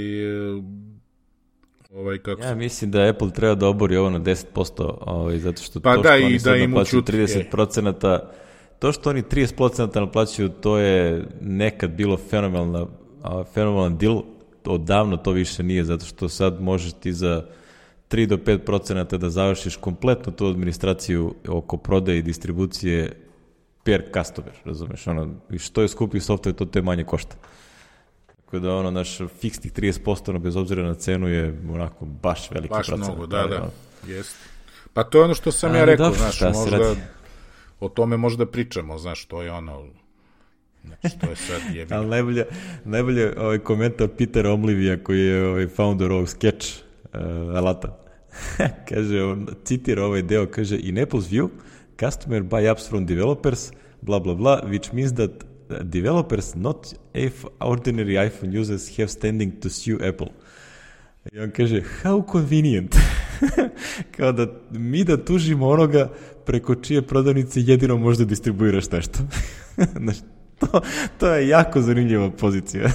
ovaj, kako ja mislim da Apple treba da obori ovo na deset posto, ovaj, zato što pa to da, što oni da sad naplaćuju učuti, trideset procenta, to što oni trideset procenta naplaćuju, to je nekad bilo fenomenalna, fenomenalan deal, odavno to više nije, zato što sad možeš ti za tri do pet procenta da završiš kompletno tu administraciju oko prodaje i distribucije per customer, razumeš, ono, i što je skupi software, to te manje košta. Tako da, ono, naš fiksnih trideset posto, ono, bez obzira na cenu, je onako baš veliki baš procenat. Baš mnogo, da, da, jest. Pa to je ono što sam A, ja rekao, znaš, možda, o tome možda pričamo, znaš, to je ono, znači, to je sad jebino. Ali najbolje, najbolje ovaj komentar Peter Omlivija, koji je ovaj founder ovog Sketch uh, alata. Kaže, on citira ovaj deo, kaže, in Apple's view, customer buy apps from developers, bla, bla, bla, which means that developers, not ordinary iPhone users, have standing to sue Apple. I on kaže, how convenient. Kao da mi da tužimo onoga preko čije prodavnice jedino možda distribuiraš nešto. Znači, to, to je jako zanimljiva pozicija.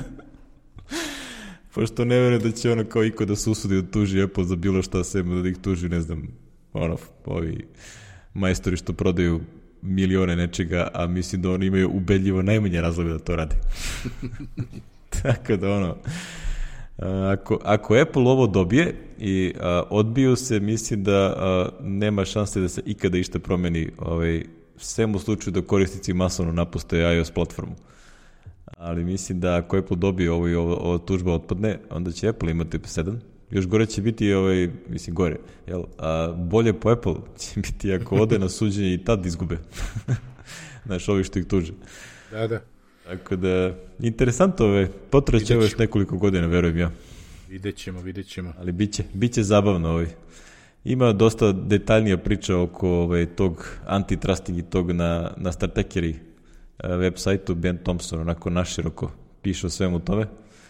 Pošto ne verujem da će ono kao iko da se usudi da tuži Apple za bilo šta, sem da ih tuži, ne znam, ono, ovi majstori što prodaju milione nečega, a mislim da oni imaju ubedljivo najmanje razloga da to rade. Tako da, ono, ako, ako Apple ovo dobije i a, odbiju se, mislim da a, nema šanse da se ikada išta promeni, ovaj, sem u slučaju da korisnici masovno napuste iOS platformu. Ali mislim da ako Apple dobije ovo i ovo, ovo tužba otpadne, onda će Apple imati sedam. Još gore će biti, ovaj, mislim, gore. Jel? A bolje po Apple će biti ako ode na suđenje i tad izgube. Znaš, ovi što ih tuže. Da, da. Tako da, interesantno ove, potraće ovo još nekoliko godina, verujem ja. Vidjet ćemo, vidjet ćemo. Ali bit će, bit će zabavno ovaj. Ima dosta detaljnija priča oko ovaj, tog antitrusting i tog na, na Startekeri web sajtu. Ben Thompson onako naširoko piše o svemu tome.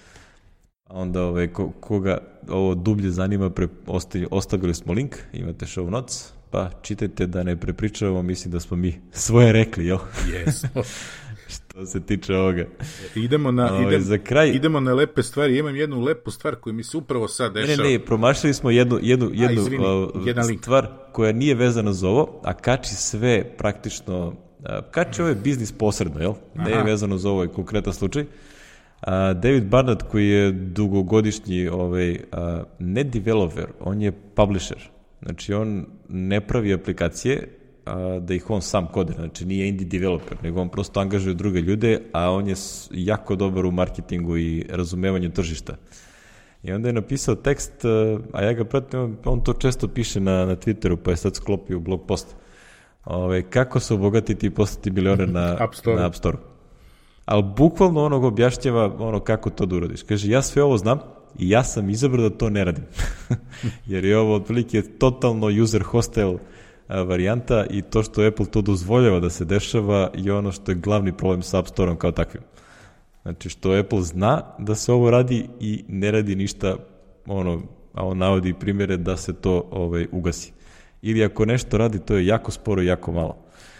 A onda ovaj, ko, koga ovo dublje zanima, pre, ostavili, ostavili smo link, imate show notes, pa čitajte da ne prepričavamo, mislim da smo mi svoje rekli, jel? Jesmo. Što se tiče ovoga. Idemo na, Ove, idem, za kraj, idemo na lepe stvari. Imam jednu lepu stvar koju mi se upravo sad dešava. Ne, ne, promašili smo jednu, jednu, jednu A, izvini, uh, stvar koja nije vezana za ovo, a kači sve praktično, uh, kači ove biznis posredno, jel? Aha. Ne je vezano za ovaj konkretan slučaj. Uh, David Barnett, koji je dugogodišnji ovaj, uh, ne developer, on je publisher. Znači, on ne pravi aplikacije, a, da ih on sam kodira, znači nije indie developer, nego on prosto angažuje druge ljude, a on je jako dobar u marketingu i razumevanju tržišta. I onda je napisao tekst, a ja ga pratim, on to često piše na, na Twitteru, pa je sad sklopio u blog post. Ove, kako se obogatiti i postati milioner na App Store. Na App Store. Ali bukvalno onog objašnjava ono kako to da uradiš. Kaže, ja sve ovo znam i ja sam izabrao da to ne radim. Jer je ovo otprilike totalno user hostile varijanta i to što Apple to dozvoljava da se dešava je ono što je glavni problem sa App Store-om kao takvim. Znači što Apple zna da se ovo radi i ne radi ništa, ono, a on navodi primjere da se to ovaj, ugasi. Ili ako nešto radi, to je jako sporo i jako malo.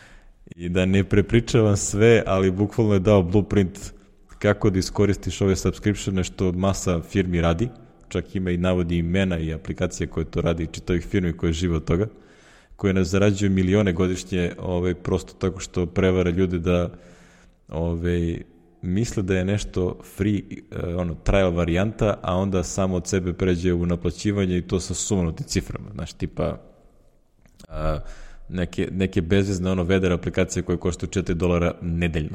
I da ne prepričavam sve, ali bukvalno je dao blueprint kako da iskoristiš ove subscriptione što masa firmi radi, čak ima i navodi imena i aplikacije koje to radi i čitavih firmi koje žive od toga, koje nas zarađuju milione godišnje ovaj, prosto tako što prevara ljude da ovaj, misle da je nešto free, ono, trial varijanta, a onda samo od sebe pređe u naplaćivanje i to sa sumanutim ciframa. Znači, tipa a, neke, neke bezvezne ono, vedere aplikacije koje koštaju četiri dolara nedeljno.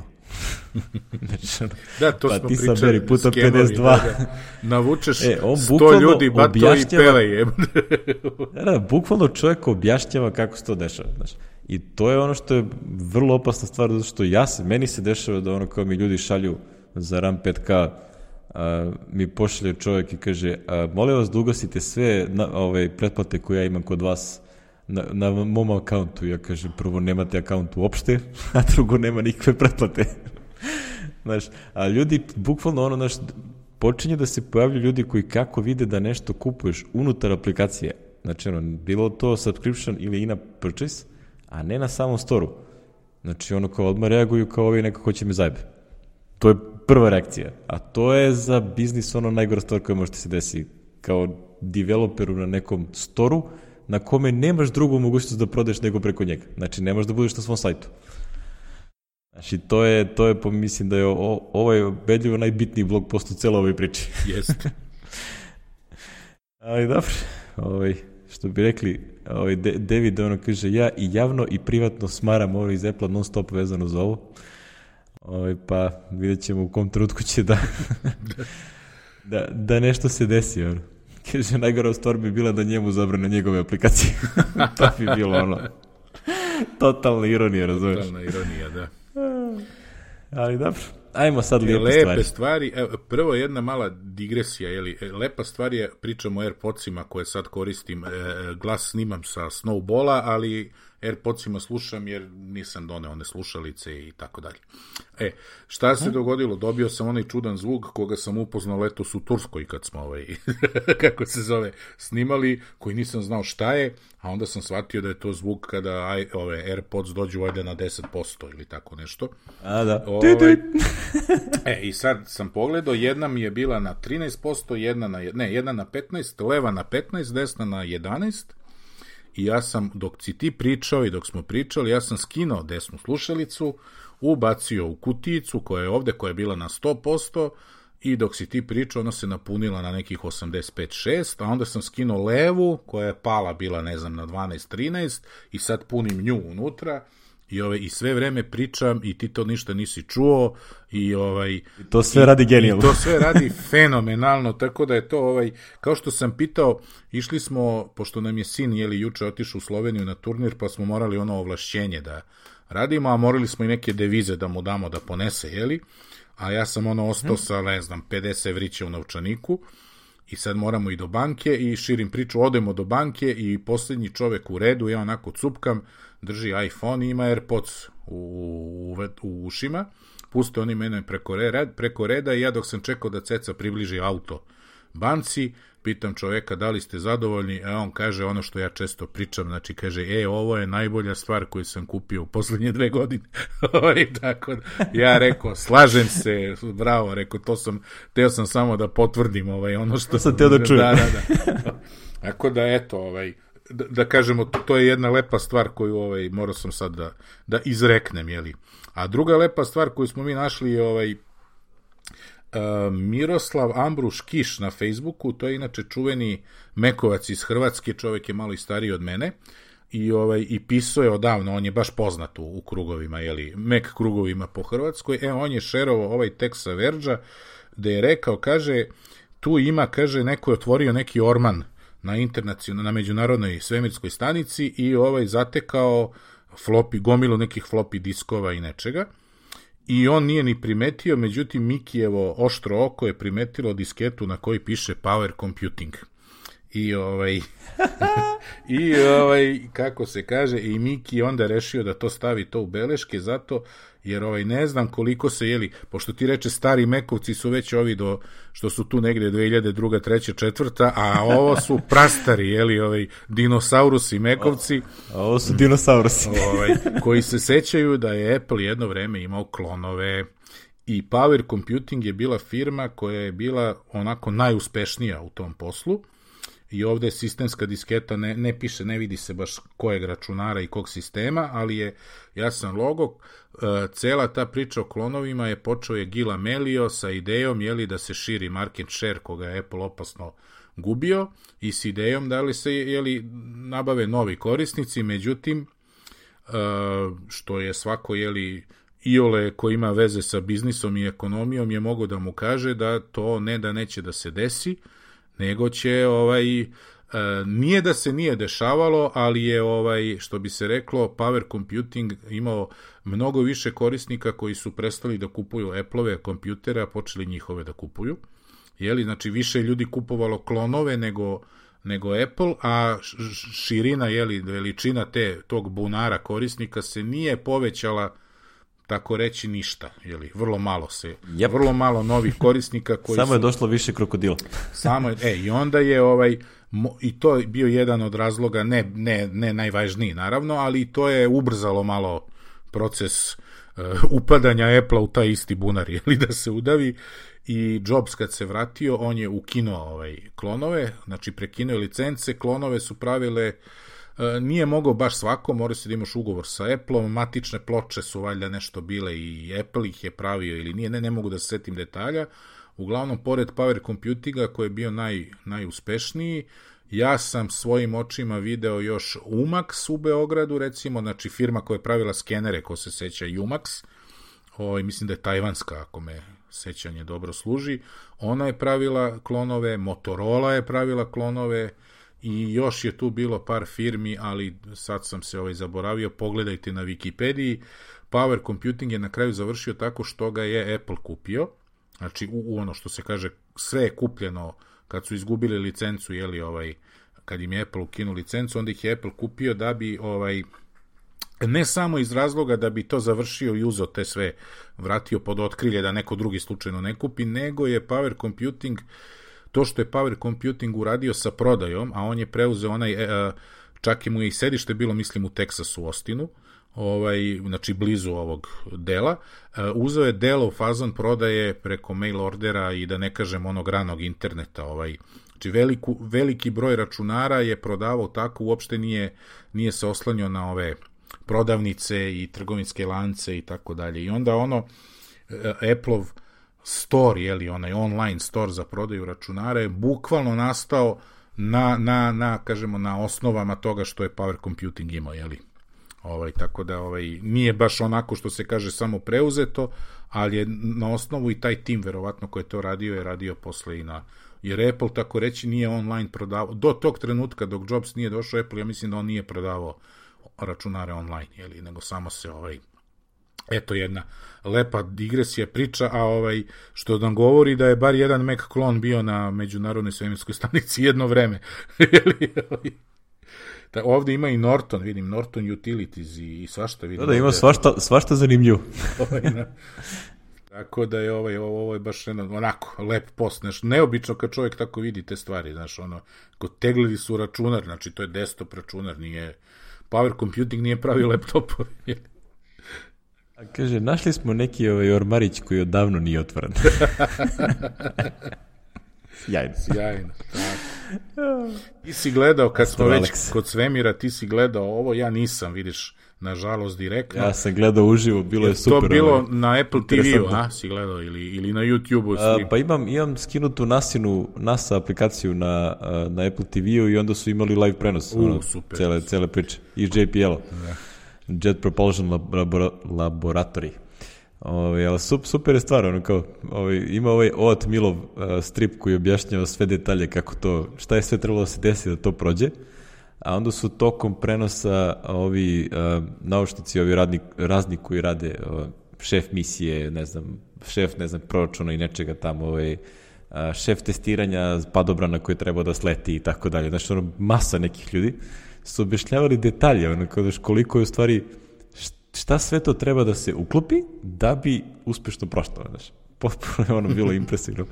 Znači, ono, da, to pa smo ti pričali, saberi puta skemovi, pedeset dva. Da, da. Navučeš e, sto ljudi, ba to i pele je. da, da, bukvalno čovjek objašnjava kako se to dešava. Znači. I to je ono što je vrlo opasna stvar, zato što ja se, meni se dešava da ono kao mi ljudi šalju za RAM pet K, a, mi pošalje čovjek i kaže, a, molim vas da ugasite sve na, ove, pretplate koje ja imam kod vas na, na mom akauntu. Ja kažem, prvo nemate akaunt uopšte, a drugo nema nikakve pretplate. Znaš, a ljudi bukvalno ono, znaš, počinje da se pojavljaju ljudi koji kako vide da nešto kupuješ unutar aplikacije, znači ono, bilo to subscription ili in-app purchase, a ne na samom storu. Znači ono kao odmah reaguju kao ovi neko hoće me zajebe. To je prva reakcija, a to je za biznis ono najgora stvar koja može se desiti kao developeru na nekom storu na kome nemaš drugu mogućnost da prodeš nego preko njega. Znači nemaš da budeš na svom sajtu. Znači, to je, to je, mislim da je o, ovo je ubedljivo najbitniji blog post u celoj ovoj priči. Jeste. Ali dobro, ovaj, što bi rekli, ovaj, David ono kaže, ja i javno i privatno smaram ovo iz Apple non stop vezano za ovo. Ovaj, pa vidjet ćemo u kom trenutku će da, da, da nešto se desi. Ono. Kaže, najgora stvar bi bila da njemu zabrane njegove aplikacije. To bi bilo ono. Totalna ironija, razumiješ? Totalna ironija, da. Ali dobro, ajmo sad lijepe, lepe stvari. stvari. Evo, prvo jedna mala digresija, jeli, lepa stvar je, pričam o AirPodsima koje sad koristim, e, glas snimam sa Snowballa, ali AirPodsima slušam jer nisam doneo one slušalice i tako dalje. E, šta se dogodilo? Dobio sam onaj čudan zvuk koga sam upoznao letos u Turskoj kad smo ovaj, kako se zove, snimali, koji nisam znao šta je, a onda sam shvatio da je to zvuk kada aj, ove AirPods dođu valjda na deset posto ili tako nešto. A da. Ovaj, e, i sad sam pogledao, jedna mi je bila na trinaest posto, jedna na, ne, jedna na petnaest, leva na petnaest, desna na jedanaest, i ja sam, dok si ti pričao i dok smo pričali, ja sam skinuo desnu slušalicu, ubacio u kutijicu koja je ovde, koja je bila na sto posto, i dok si ti pričao, ona se napunila na nekih osamdeset pet šest, a onda sam skinuo levu, koja je pala bila, ne znam, na dvanaest trinaest, i sad punim nju unutra, i, ovaj, i sve vreme pričam i ti to ništa nisi čuo i ovaj I to sve i, radi genijalno. I to sve radi fenomenalno, tako da je to ovaj, kao što sam pitao, išli smo, pošto nam je sin jeli juče otišao u Sloveniju na turnir, pa smo morali ono ovlašćenje da radimo, a morali smo i neke devize da mu damo da ponese, jeli, a ja sam ono ostao hmm. sa, ne znam, pedeset evrića u novčaniku, i sad moramo i do banke, i širim priču, odemo do banke i posljednji čovek u redu, ja onako cupkam, drži iPhone i ima AirPods u, u, u ušima, puste oni mene preko reda, preko reda, i ja dok sam čekao da ceca približi auto banci, pitam čoveka da li ste zadovoljni, a on kaže ono što ja često pričam, znači kaže, e, ovo je najbolja stvar koju sam kupio u poslednje dve godine. I tako, ja rekao, slažem se, bravo, rekao, to sam, teo sam samo da potvrdim ovaj, ono što... To sam teo da čujem. Da, da, da. Tako da, eto, ovaj, da, da kažemo, to je jedna lepa stvar koju ovaj, morao sam sad da, da izreknem, jeli. A druga lepa stvar koju smo mi našli je ovaj, Uh, Miroslav Ambruš Kiš na Facebooku, to je inače čuveni mekovac iz Hrvatske, čovjek je malo i stariji od mene, i ovaj i pisao je odavno, on je baš poznat u, u krugovima, jeli, mek krugovima po Hrvatskoj. E, on je šerovao ovaj tekst sa Verđa, da je rekao, kaže, tu ima, kaže, neko je otvorio neki orman na internacionalnoj, na međunarodnoj svemirskoj stanici i ovaj zatekao flopi, gomilu nekih flopi diskova i nečega. I on nije ni primetio, međutim Mikijevo oštro oko je primetilo disketu na kojoj piše Power Computing. I ovaj i ovaj kako se kaže, i Miki onda rešio da to stavi to u beleške, zato jer ovaj ne znam koliko se jeli, pošto ti reče stari mekovci su već ovi do što su tu negde dve hiljade druga, treća, četvrta, a ovo su prastari, jeli, ovaj dinosaurusi mekovci. A ovo su dinosaurusi. Ovaj koji se sećaju da je Apple jedno vreme imao klonove. I Power Computing je bila firma koja je bila onako najuspešnija u tom poslu. I ovde je sistemska disketa, ne, ne piše, ne vidi se baš kojeg računara i kog sistema, ali je jasan logo. E, cela ta priča o klonovima je počeo je Gil Amelio sa idejom, jeli, da se širi market share koga je Apple opasno gubio, i s idejom da li se, jeli, nabave novi korisnici, međutim, e, što je svako, jeli, iole ko ima veze sa biznisom i ekonomijom je mogo da mu kaže da to ne da neće da se desi, nego će ovaj e, nije da se nije dešavalo, ali je ovaj što bi se reklo Power Computing imao mnogo više korisnika koji su prestali da kupuju Apple-ove kompjutere, a počeli njihove da kupuju. Jeli, znači više ljudi kupovalo klonove nego nego Apple, a širina, jeli, veličina te tog bunara korisnika se nije povećala tako reći ništa, jeli, vrlo malo se, yep. vrlo malo novih korisnika koji samo je su, došlo više krokodila. Samo je, e, i onda je ovaj, mo, i to je bio jedan od razloga, ne, ne, ne najvažniji naravno, ali to je ubrzalo malo proces uh, upadanja Apple-a u taj isti bunar, jeli, da se udavi, i Jobs kad se vratio, on je ukinuo ovaj, klonove, znači prekinuo je licence, klonove su pravile, nije mogao baš svako, mora se da imaš ugovor sa Apple-om, matične ploče su valjda nešto bile i Apple ih je pravio ili nije, ne, ne mogu da se setim detalja. Uglavnom, pored Power Computinga koji je bio naj, najuspešniji, ja sam svojim očima video još Umax u Beogradu, recimo, znači firma koja je pravila skenere, ko se seća Umax, o, mislim da je tajvanska, ako me sećanje dobro služi, ona je pravila klonove, Motorola je pravila klonove, i još je tu bilo par firmi, ali sad sam se ovaj zaboravio, pogledajte na Wikipediji. Power Computing je na kraju završio tako što ga je Apple kupio, znači u, u ono što se kaže, sve je kupljeno kad su izgubili licencu, jeli, ovaj, kad im je Apple ukinuo licencu, onda ih je Apple kupio da bi, ovaj, ne samo iz razloga da bi to završio i uzeo te sve, vratio pod otkrilje da neko drugi slučajno ne kupi, nego je Power Computing, to što je Power Computing uradio sa prodajom, a on je preuzeo onaj, e, čak i mu je i sedište bilo, mislim, u Teksasu, u Austinu, ovaj, znači blizu ovog dela, e, uzeo je delo fazon prodaje preko mail ordera i da ne kažem onog ranog interneta, ovaj, znači veliku, veliki broj računara je prodavao tako, uopšte nije, nije se oslanjao na ove prodavnice i trgovinske lance i tako dalje. I onda ono, e, Apple-ov store, jeli, onaj online store za prodaju računara je bukvalno nastao na, na, na, kažemo, na osnovama toga što je Power Computing imao, jeli. Ovaj, tako da ovaj, nije baš onako što se kaže samo preuzeto, ali je na osnovu i taj tim, verovatno, koji je to radio, je radio posle i na, jer Apple, tako reći, nije online prodavao, do tog trenutka dok Jobs nije došao Apple, ja mislim da on nije prodavao računare online, jeli, nego samo se ovaj, eto jedna lepa digresija priča, a ovaj što nam govori da je bar jedan Mac klon bio na međunarodnoj svemirskoj stanici jedno vreme. Da, ovde ima i Norton, vidim, Norton Utilities i, i svašta vidim. Da, da ima svašta, svašta zanimljivo. Tako da je ovaj, ovo, ovo je baš jedan, onako, lep post, nešto neobično kad čovjek tako vidi te stvari, znaš, ono, kod teglili su računar, znači to je desktop računar, nije, Power Computing nije pravio laptopove. A kaže, našli smo neki ovaj ormarić koji odavno nije otvoren. Sjajno. Sjajno, tako. Ti si gledao, kad smo već kod svemira, ti si gledao ovo, ja nisam, vidiš, nažalost, direktno. Ja sam gledao uživo, bilo je, je super. To bilo ovaj, na Apple T V-u, a? Si gledao, ili, ili na YouTube-u? A, pa imam, imam skinutu nasinu, NASA aplikaciju na, na Apple T V-u i onda su imali live prenos. U, ono, super. Cele, cele priče. I J P L-a. Da. Jet Propulsion Labora, Laboratory. Ove, ali super je stvar, ono kao, ove, ima ovaj Oat Milov uh, strip koji objašnjava sve detalje kako to, šta je sve trebalo da se desi da to prođe, a onda su tokom prenosa ovi uh, naučnici, ovi radnik, razni koji rade, uh, šef misije, ne znam, šef, ne znam, proračuna i nečega tamo, ovaj, uh, šef testiranja padobrana koji treba da sleti i tako dalje, znači ono, masa nekih ljudi su objašnjavali detalje, ono kao daš koliko je u stvari, šta sve to treba da se uklopi da bi uspešno prošlo, znaš. Potpuno je ono bilo impresivno.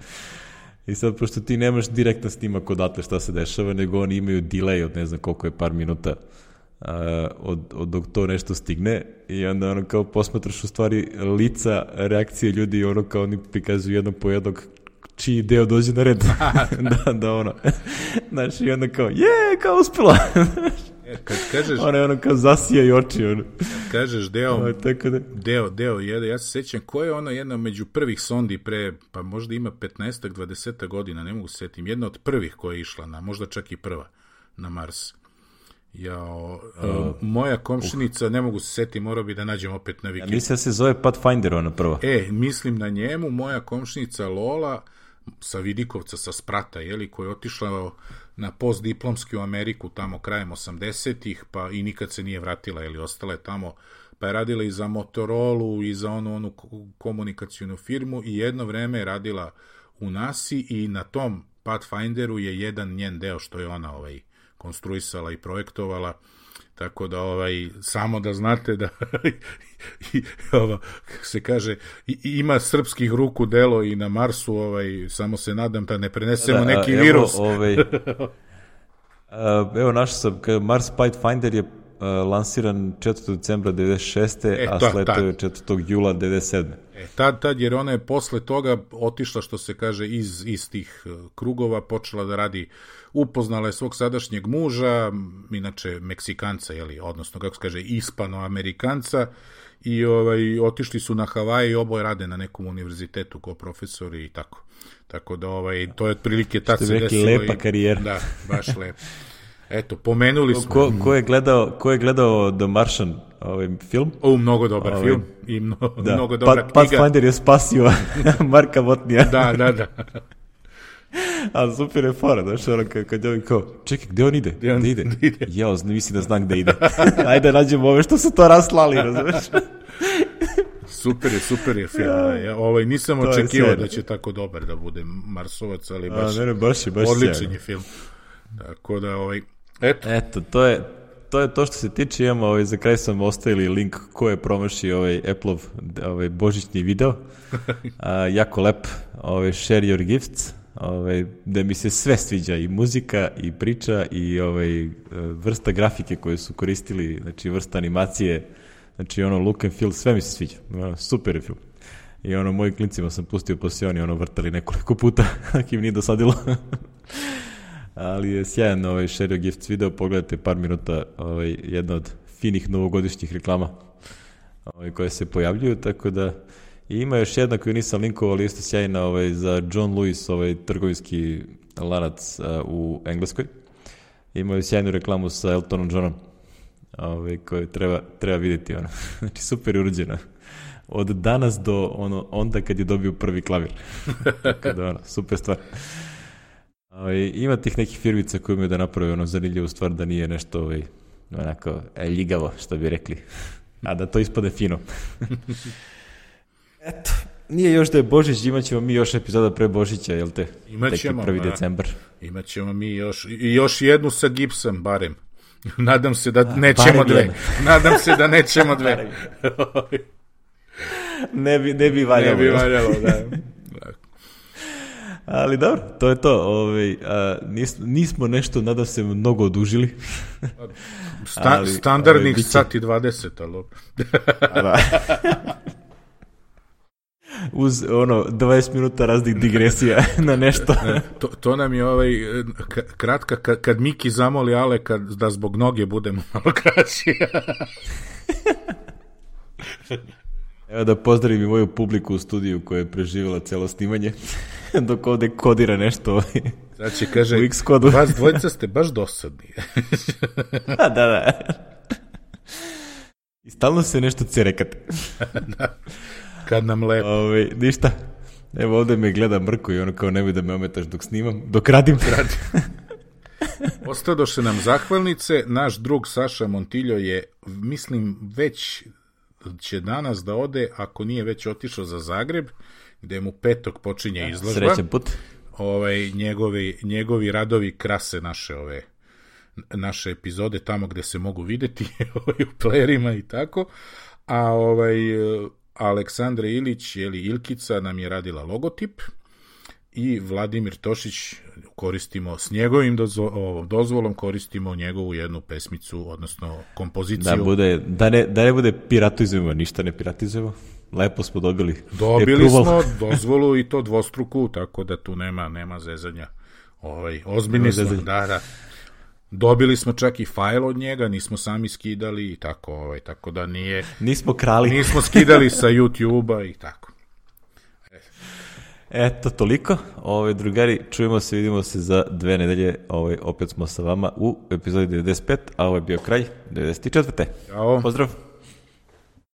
I sad, pošto ti nemaš direktan snimak odatle šta se dešava, nego oni imaju delay od ne znam koliko je par minuta uh, od, od dok to nešto stigne i onda ono kao posmatraš u stvari lica, reakcije ljudi i ono kao oni prikazuju jednog po jednog čiji deo dođe na red. da, da ono. Znaš, i onda kao, je, kao uspela. Kad kažeš, ona je ono kao zasija i oči, ono. Kad kažeš deo, no, tako da. deo, deo jede, ja se sećam, ko je ono jedna među prvih sondi pre, pa možda ima petnaest dvadeset godina, ne mogu se setim, jedna od prvih koja je išla, na, možda čak i prva, na Mars. Ja, o, uh, moja komšinica, uh. ne mogu se setiti, morao bi da nađem opet na Wiki. Ja mislim da se zove Pathfinder, ona prva. E, mislim na njemu, moja komšinica Lola, sa Vidikovca, sa Sprata, jeli, koja je otišla na postdiplomski u Ameriku tamo krajem osamdesetih, pa i nikad se nije vratila, jeli, ostala je tamo, pa je radila i za Motorola i za onu, onu komunikacijnu firmu i jedno vreme je radila u nasi i na tom Pathfinderu je jedan njen deo što je ona ovaj, konstruisala i projektovala, Tako da, ovaj, samo da znate da i, ovo, kako se kaže, i, ima srpskih ruku delo i na Marsu, ovaj, samo se nadam da ne prenesemo da, neki evo, virus. Ovaj, evo, našao sam, Mars Pathfinder je uh, lansiran četvrtog decembra devedeset šeste. E, a sletao je četvrtog jula devedeset sedme. E, tad, tad, jer ona je posle toga otišla, što se kaže, iz istih krugova, počela da radi, upoznala je svog sadašnjeg muža, inače Meksikanca, jeli, odnosno, kako se kaže, Hispano-Amerikanca, i ovaj, otišli su na Havaje i oboje rade na nekom univerzitetu kao profesori i tako. Tako da, ovaj, to je otprilike tad se desilo. Lepa i, karijera. Da, baš lepo. Eto, pomenuli smo... Ko, ko, je gledao, ko je gledao The Martian, ovaj film? O, mnogo dobar ovaj, film i mno, da. mnogo dobra pa, knjiga. Pathfinder je spasio Marka Botnija. Da, da, da. A super je fora, znaš, ono kad, kad je ovaj kao, čekaj, gde on ide? Gde, on, gde ide? Gde ide? Jao, mislim da znam gde ide. Ajde, nađemo ove što su to raslali, razumeš? Super je, super je film. Ja, ovaj, nisam to očekivao da će tako dobar da bude Marsovac, ali baš, A, ne, ne, baš je, baš odličan je film. Tako da, ovaj, eto. Eto, to je, to je to što se tiče. Imamo, ovaj, za kraj sam ostavili link ko je promašio ovaj Apple-ov ovaj, božićni video. A, jako lep, ovaj, share your gifts. Ovaj, da mi se sve sviđa, i muzika, i priča, i ovaj, vrsta grafike koje su koristili, znači vrsta animacije, znači ono look and feel, sve mi se sviđa. Super je film. I ono, mojim klincima sam pustio pa se oni ono vrtali nekoliko puta, ako im nije dosadilo. Ali je sjajan ovaj Share Your Gifts video, pogledajte par minuta, ovaj, jedna od finih novogodišnjih reklama ovaj, koje se pojavljuju, tako da. I ima još jedna koju nisam linkovao, ali isto sjajna, ovaj, za John Lewis, ovaj trgovinski lanac uh, u Engleskoj. Imaju sjajnu reklamu sa Eltonom Johnom, ovaj, koju treba, treba vidjeti. Ono. Znači, super je uređena. Od danas do ono, onda kad je dobio prvi klavir. Tako da, ono, super stvar. Ovaj, ima tih nekih firmica koji imaju da naprave ono zanimljivu stvar, da nije nešto ovaj, onako ljigavo, što bi rekli. A da to ispade fino. Eto, nije još da je Božić, imat ćemo mi još epizoda pre Božića, jel te? Imat ćemo, prvi decembar. Imat ćemo mi još, i još jednu sa gipsom, barem. Nadam se da nećemo dve. Nadam se da nećemo dve. ne bi, ne bi valjalo. Ne bi valjalo, da. Ali dobro, to je to. Ove, a, nis, nismo nešto, nadam se, mnogo odužili. Sta, ali, standardnih ove, biće... sati dvadeset, ali... da. Uz ono dvadeset minuta raznih digresija na nešto. to, to nam je ovaj kratka, kad, kad Miki zamoli Ale kad, da zbog noge budemo malo kraći. Evo da pozdravim i moju publiku u studiju koja je preživjela celo snimanje, dok ovde kodira nešto znači, kaže, u X-kodu. Vas dvojica ste baš dosadni. da, da. I stalno se nešto cerekate. da. Kad nam lepo. Ove, ništa. Evo ovde me gleda Mrko i ono kao nemoj da me ometaš dok snimam, dok radim. Ostadoše nam zahvalnice. Naš drug Saša Montiljo je, mislim, već će danas da ode, ako nije već otišao za Zagreb, gde mu petog počinje izložba. Srećan put. Ovaj, njegovi, njegovi radovi krase naše ove naše epizode tamo gde se mogu videti u playerima i tako. A ovaj Aleksandra Ilić, ili Ilkica, nam je radila logotip i Vladimir Tošić koristimo s njegovim dozvo, dozvolom koristimo njegovu jednu pesmicu, odnosno kompoziciju. Da, bude, da, ne, da ne bude piratizujemo, ništa ne piratizujemo. Lepo smo dobili. Dobili smo dozvolu i to dvostruku, tako da tu nema, nema zezanja. Ovaj, ozbiljni smo, da, da. Dobili smo čak i fajl od njega, nismo sami skidali i tako, ovaj, tako da nije... Nismo krali. Nismo skidali sa YouTube-a i tako. E. Eto, toliko. Ove, drugari, čujemo se, vidimo se za dve nedelje. Ove, opet smo sa vama u epizodi devedeset pet, a ovo je bio kraj devedeset četvrte. Ćao. Pozdrav.